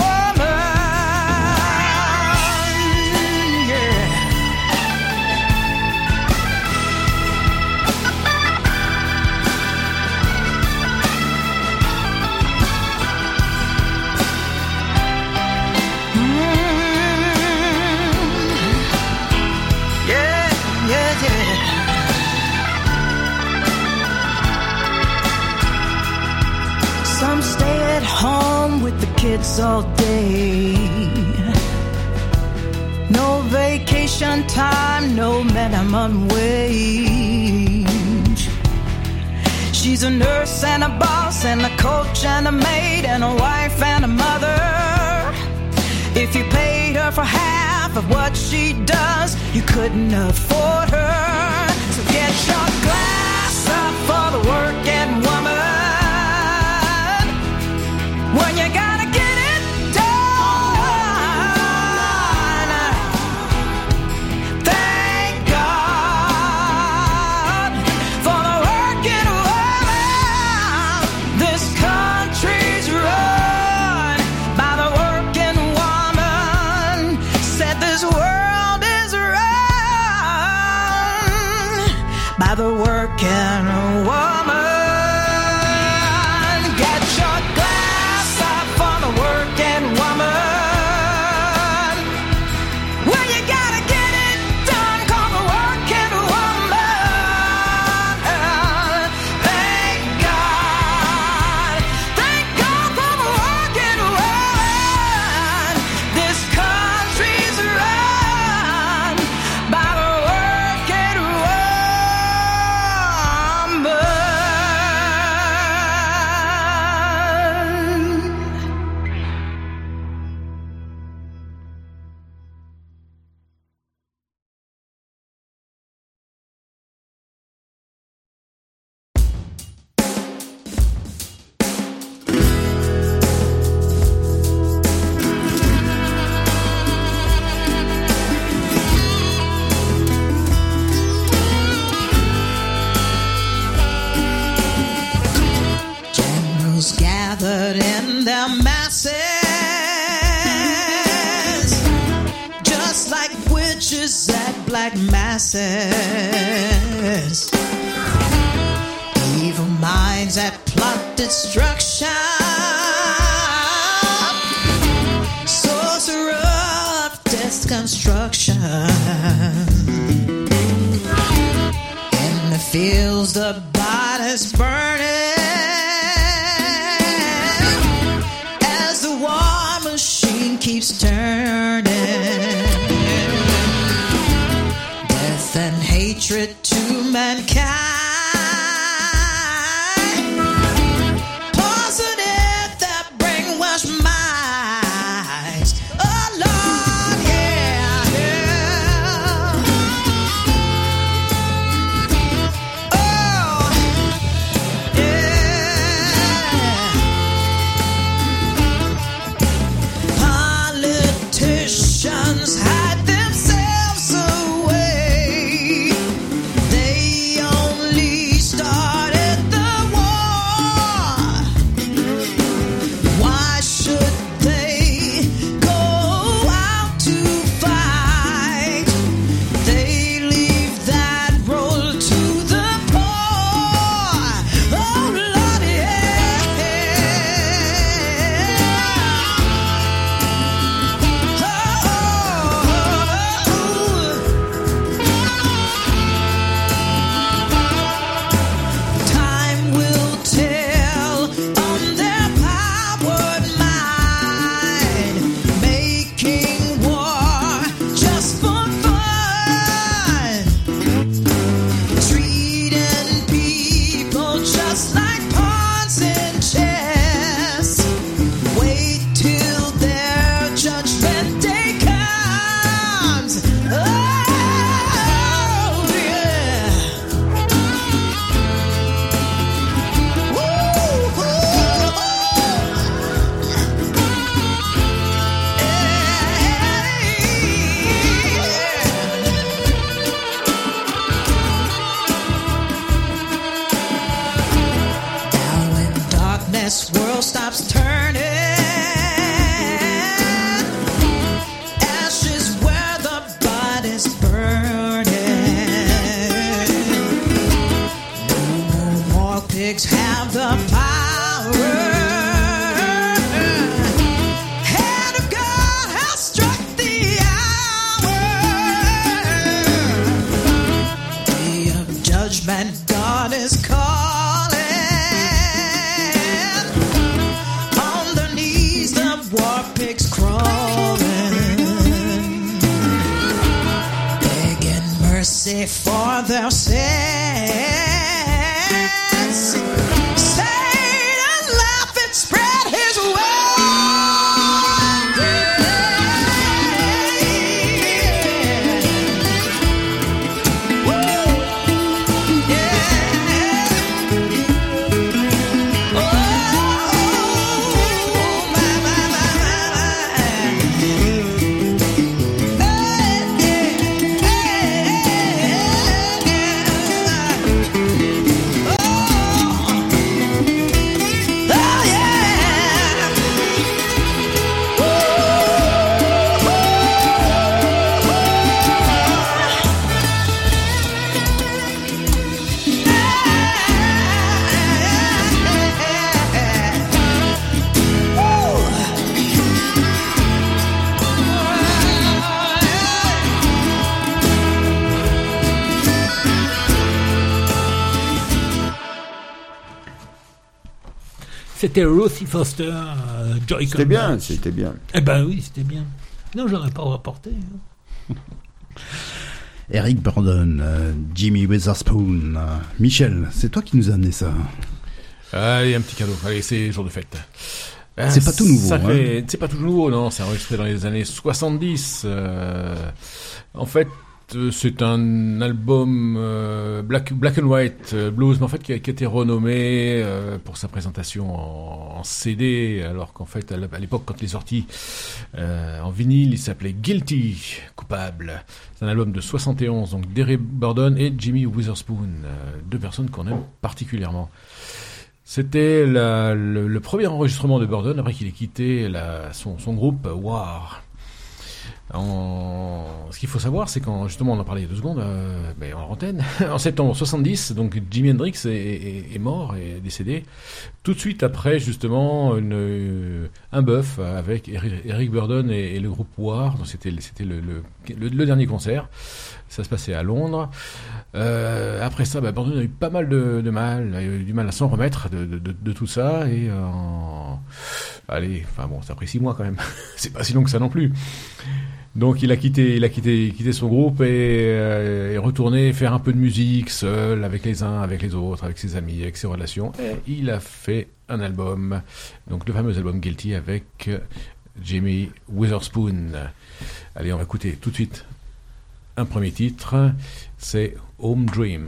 Some stay at home with the kids all day. No vacation time, no minimum wage. She's a nurse and a boss and a coach and a maid and a wife and a mother. If you paid her for half of what she does, you couldn't afford her. So get your glass up for the working woman. When you gotta get it done, thank God for the working woman. This country's run by the working woman. Said this world is run by the working woman. Get your glass up for the working woman. When you gotta get it done, call the working woman. Thank God for the working woman. This country's run by the working woman. Generals gathered in their masses, just like witches at black masses. Evil minds that plot destruction, sorcerer of death's construction. In the fields the bodies burning, as the war machine keeps turning. Death and hatred to mankind. Positive that brainwash minds. Oh Lord, yeah, yeah. Oh, yeah. Politicians hide themselves away. They this world stops turning. Ashes where the body's burning. No more pigs have the power. Hand of God has struck the hour. Day of judgment, God is calling. On their knees, the war pigs crawling, begging mercy for their sins. Satan laugh and spread his C'était Ruthie Foster, Joy C'était bien, Comeback. c'était bien. Eh ben oui, c'était bien. Non, j'aurais pas rapporté. Eric Burdon, Jimmy Witherspoon. Michel, c'est toi qui nous as amené ça. Allez, un petit cadeau. Allez, c'est jour de fête. C'est pas tout nouveau, Sacré... C'est pas tout nouveau, non. C'est enregistré dans les années 70. En fait, c'est un album black and white blues, mais en fait qui a été renommé pour sa présentation en CD, alors qu'en fait à l'époque quand il est sorti en vinyle, il s'appelait Guilty, coupable. C'est un album de 71, donc d'Eric Burdon et Jimmy Witherspoon, deux personnes qu'on aime particulièrement. C'était le premier enregistrement de Burdon après qu'il ait quitté son groupe War. Ce qu'il faut savoir, c'est quand justement on en parlait il y a 2 secondes, en antenne, en septembre 70, donc Jimi Hendrix est mort, est décédé. Tout de suite après, justement, un bœuf avec Eric Burdon et le groupe War. Donc c'était le dernier concert. Ça se passait à Londres. Après ça, Burdon a eu pas mal de mal. Il a eu du mal à s'en remettre de tout ça. Et ça a pris 6 mois quand même. C'est pas si long que ça non plus. Donc il a quitté son groupe et est retourné faire un peu de musique seul, avec les uns, avec les autres, avec ses amis, avec ses relations. Et il a fait un album, donc le fameux album Guilty avec Jimmy Witherspoon. Allez, on va écouter tout de suite un premier titre, c'est Home Dream.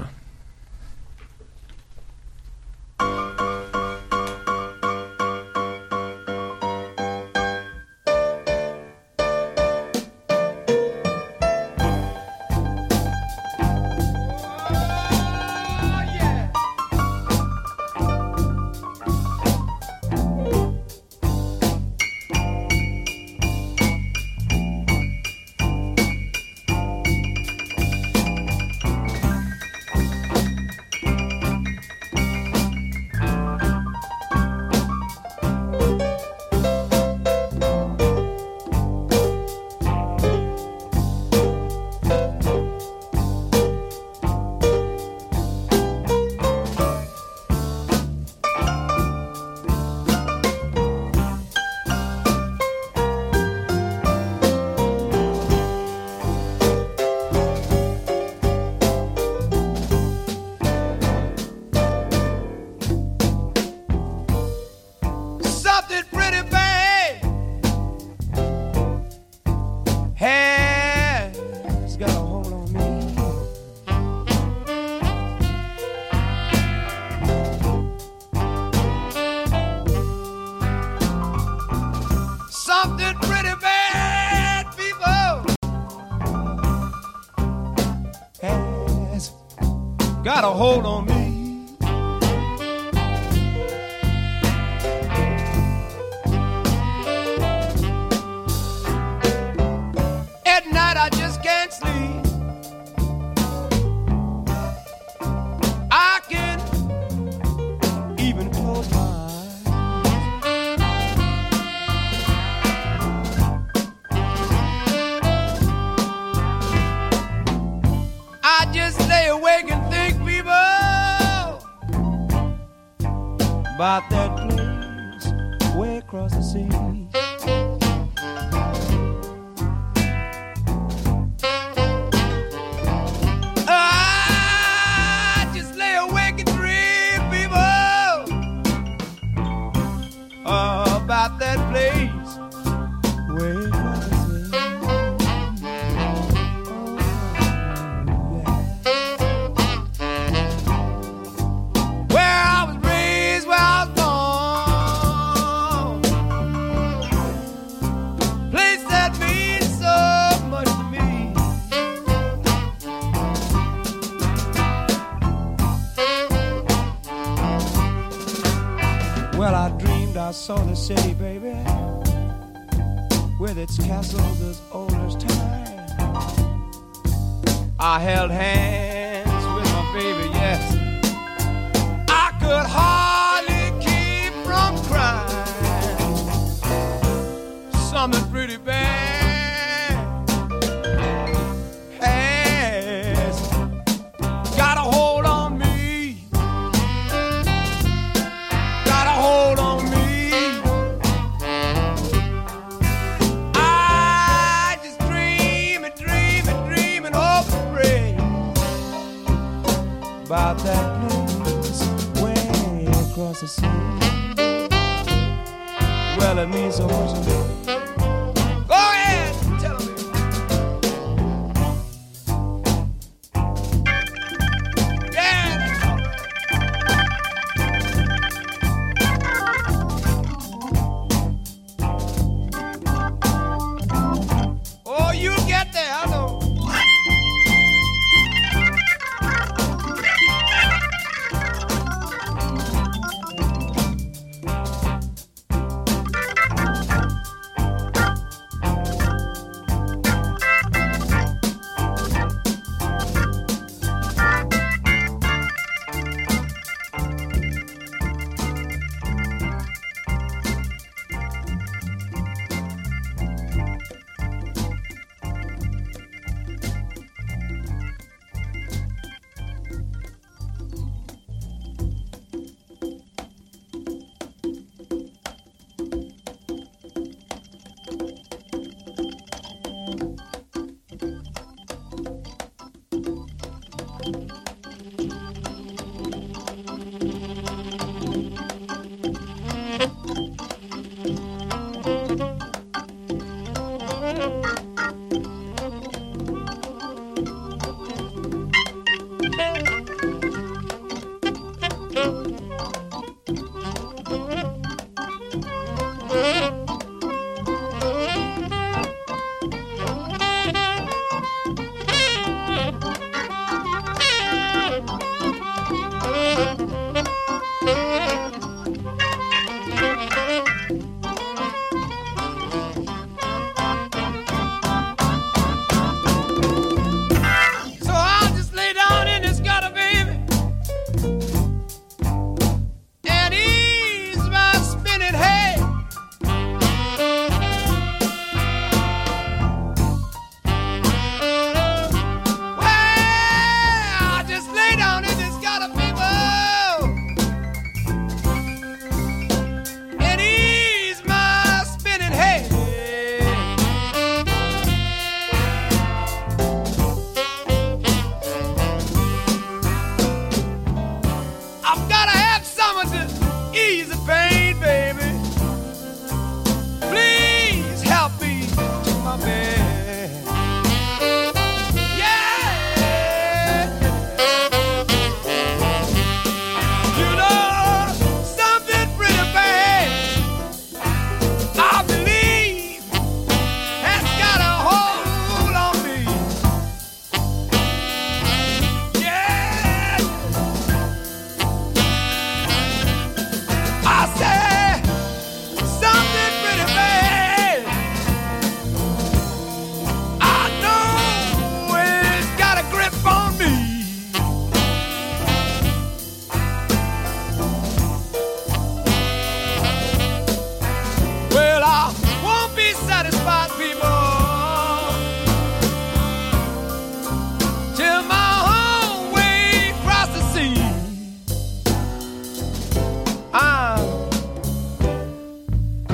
got a hold on me. across the sea. I just lay awake and dream, people, about that place Way across the sea. where I was raised, where I was born. Place that means so much to me. Well, I dreamed I saw the city, baby, with its castles as old as time. I held hands with my baby, yes. I could hardly keep from crying. Something pretty bad has got a hold on me. Got a hold on me. I just dreaming, dreaming, dreaming, hope and pray About that place way across the sea. Well, it means so much to me. Go ahead, tell me. Yeah, that's all right. Oh, you'll get there, I know.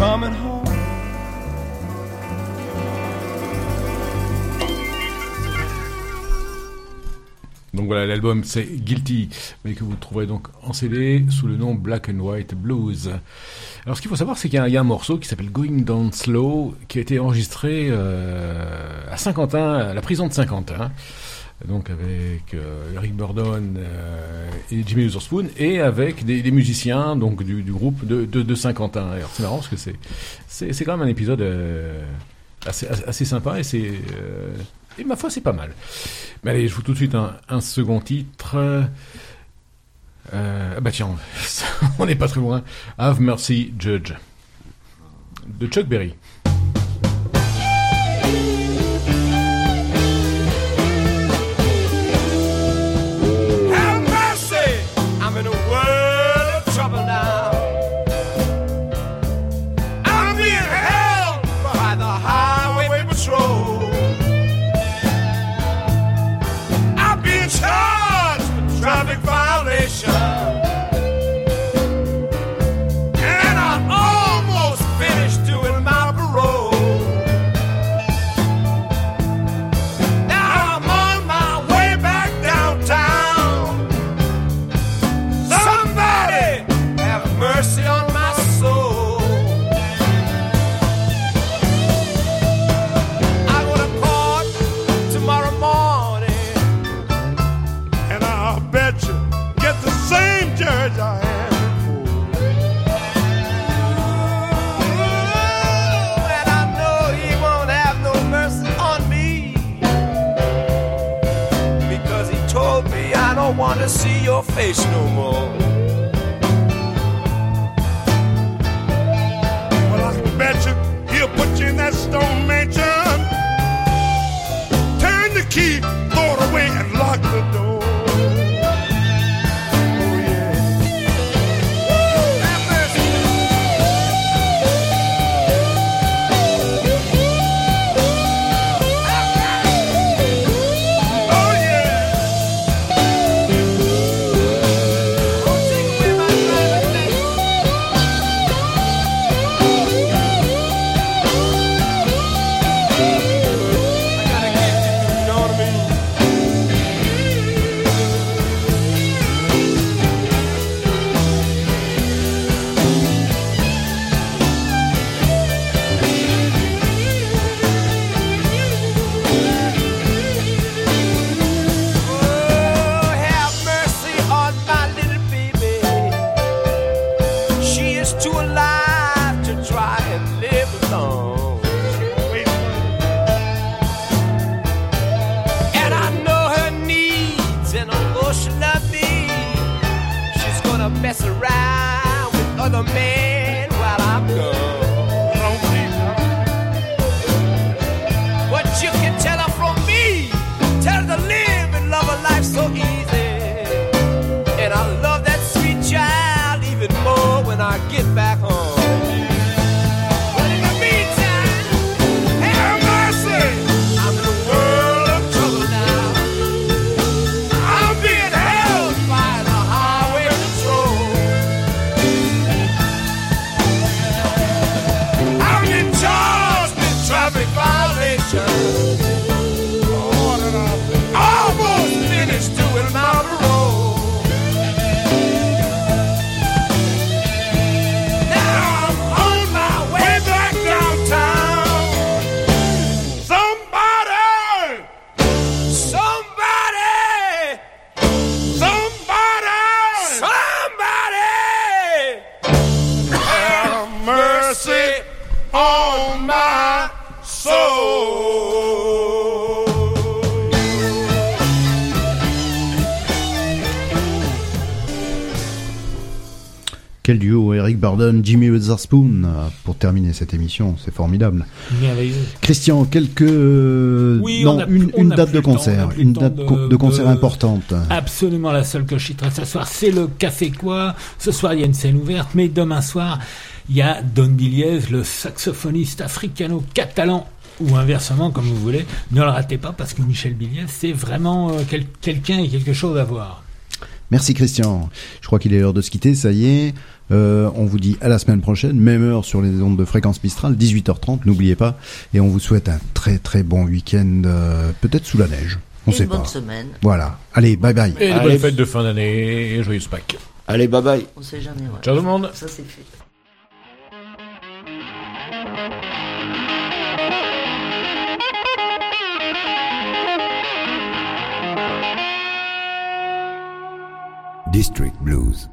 coming home. Donc voilà, l'album c'est Guilty, mais que vous trouverez donc en CD sous le nom Black and White Blues. Alors ce qu'il faut savoir, c'est qu'il y a un morceau qui s'appelle Going Down Slow, qui a été enregistré à Saint-Quentin, à la prison de Saint-Quentin, donc avec Eric Burdon et Jimmy Witherspoon, et avec des musiciens donc du groupe de Saint-Quentin. Alors c'est marrant parce que c'est quand même un épisode assez sympa, et c'est... et ma foi, c'est pas mal. Mais allez, je vous tout de suite un second titre. Bah tiens, on n'est pas très loin. Have Mercy Judge, de Chuck Berry. Have mercy, I'm in a world of trouble now. I'm being held by the highway patrol. Charged with traffic violation, and I almost finished doing my parole. Now I'm on my way back downtown. Somebody have mercy on my soul. I go to court tomorrow morning. I bet you get the same judge I had before. And I know he won't have no mercy on me, because he told me I don't want to see your face no more. Well, I bet you he'll put you in that stone mansion, turn the key, throw it away, and lock the door. Mess around with other men while I'm gone. But you can tell her from me, tell her to live and love a life so easy. And I love that sweet child even more when I get back home. But in the meantime, have mercy, I'm in a world of trouble now. I'm being held by the highway patrol. I'm in charge with traffic violations. Oh, and I'm almost finished doing my parole. Now I'm on my way back downtown. Somebody, somebody, somebody, somebody, have mercy on my soul. Quel duo, Eric Burdon, Jimmy Witherspoon, pour terminer cette émission, c'est formidable. Merveilleux. Christian, une date de concert, une date de concert importante. Absolument, la seule que je citerai ce soir, c'est le Café Quoi. Ce soir, il y a une scène ouverte, mais demain soir, il y a Don Biliez, le saxophoniste africano-catalan, ou inversement, comme vous voulez. Ne le ratez pas, parce que Michel Biliez, c'est vraiment quelqu'un et quelque chose à voir. Merci Christian. Je crois qu'il est l'heure de se quitter, ça y est. On vous dit à la semaine prochaine, même heure sur les ondes de Fréquence Mistral, 18h30, n'oubliez pas. Et on vous souhaite un très très bon week-end, peut-être sous la neige. On sait pas. Bonne semaine. Voilà. Allez, bye bye. Et de bonnes fêtes de fin d'année et joyeuse Pâques. Allez, bye bye. On sait jamais. Ouais. Ciao tout le monde. Ça c'est fait. District Blues.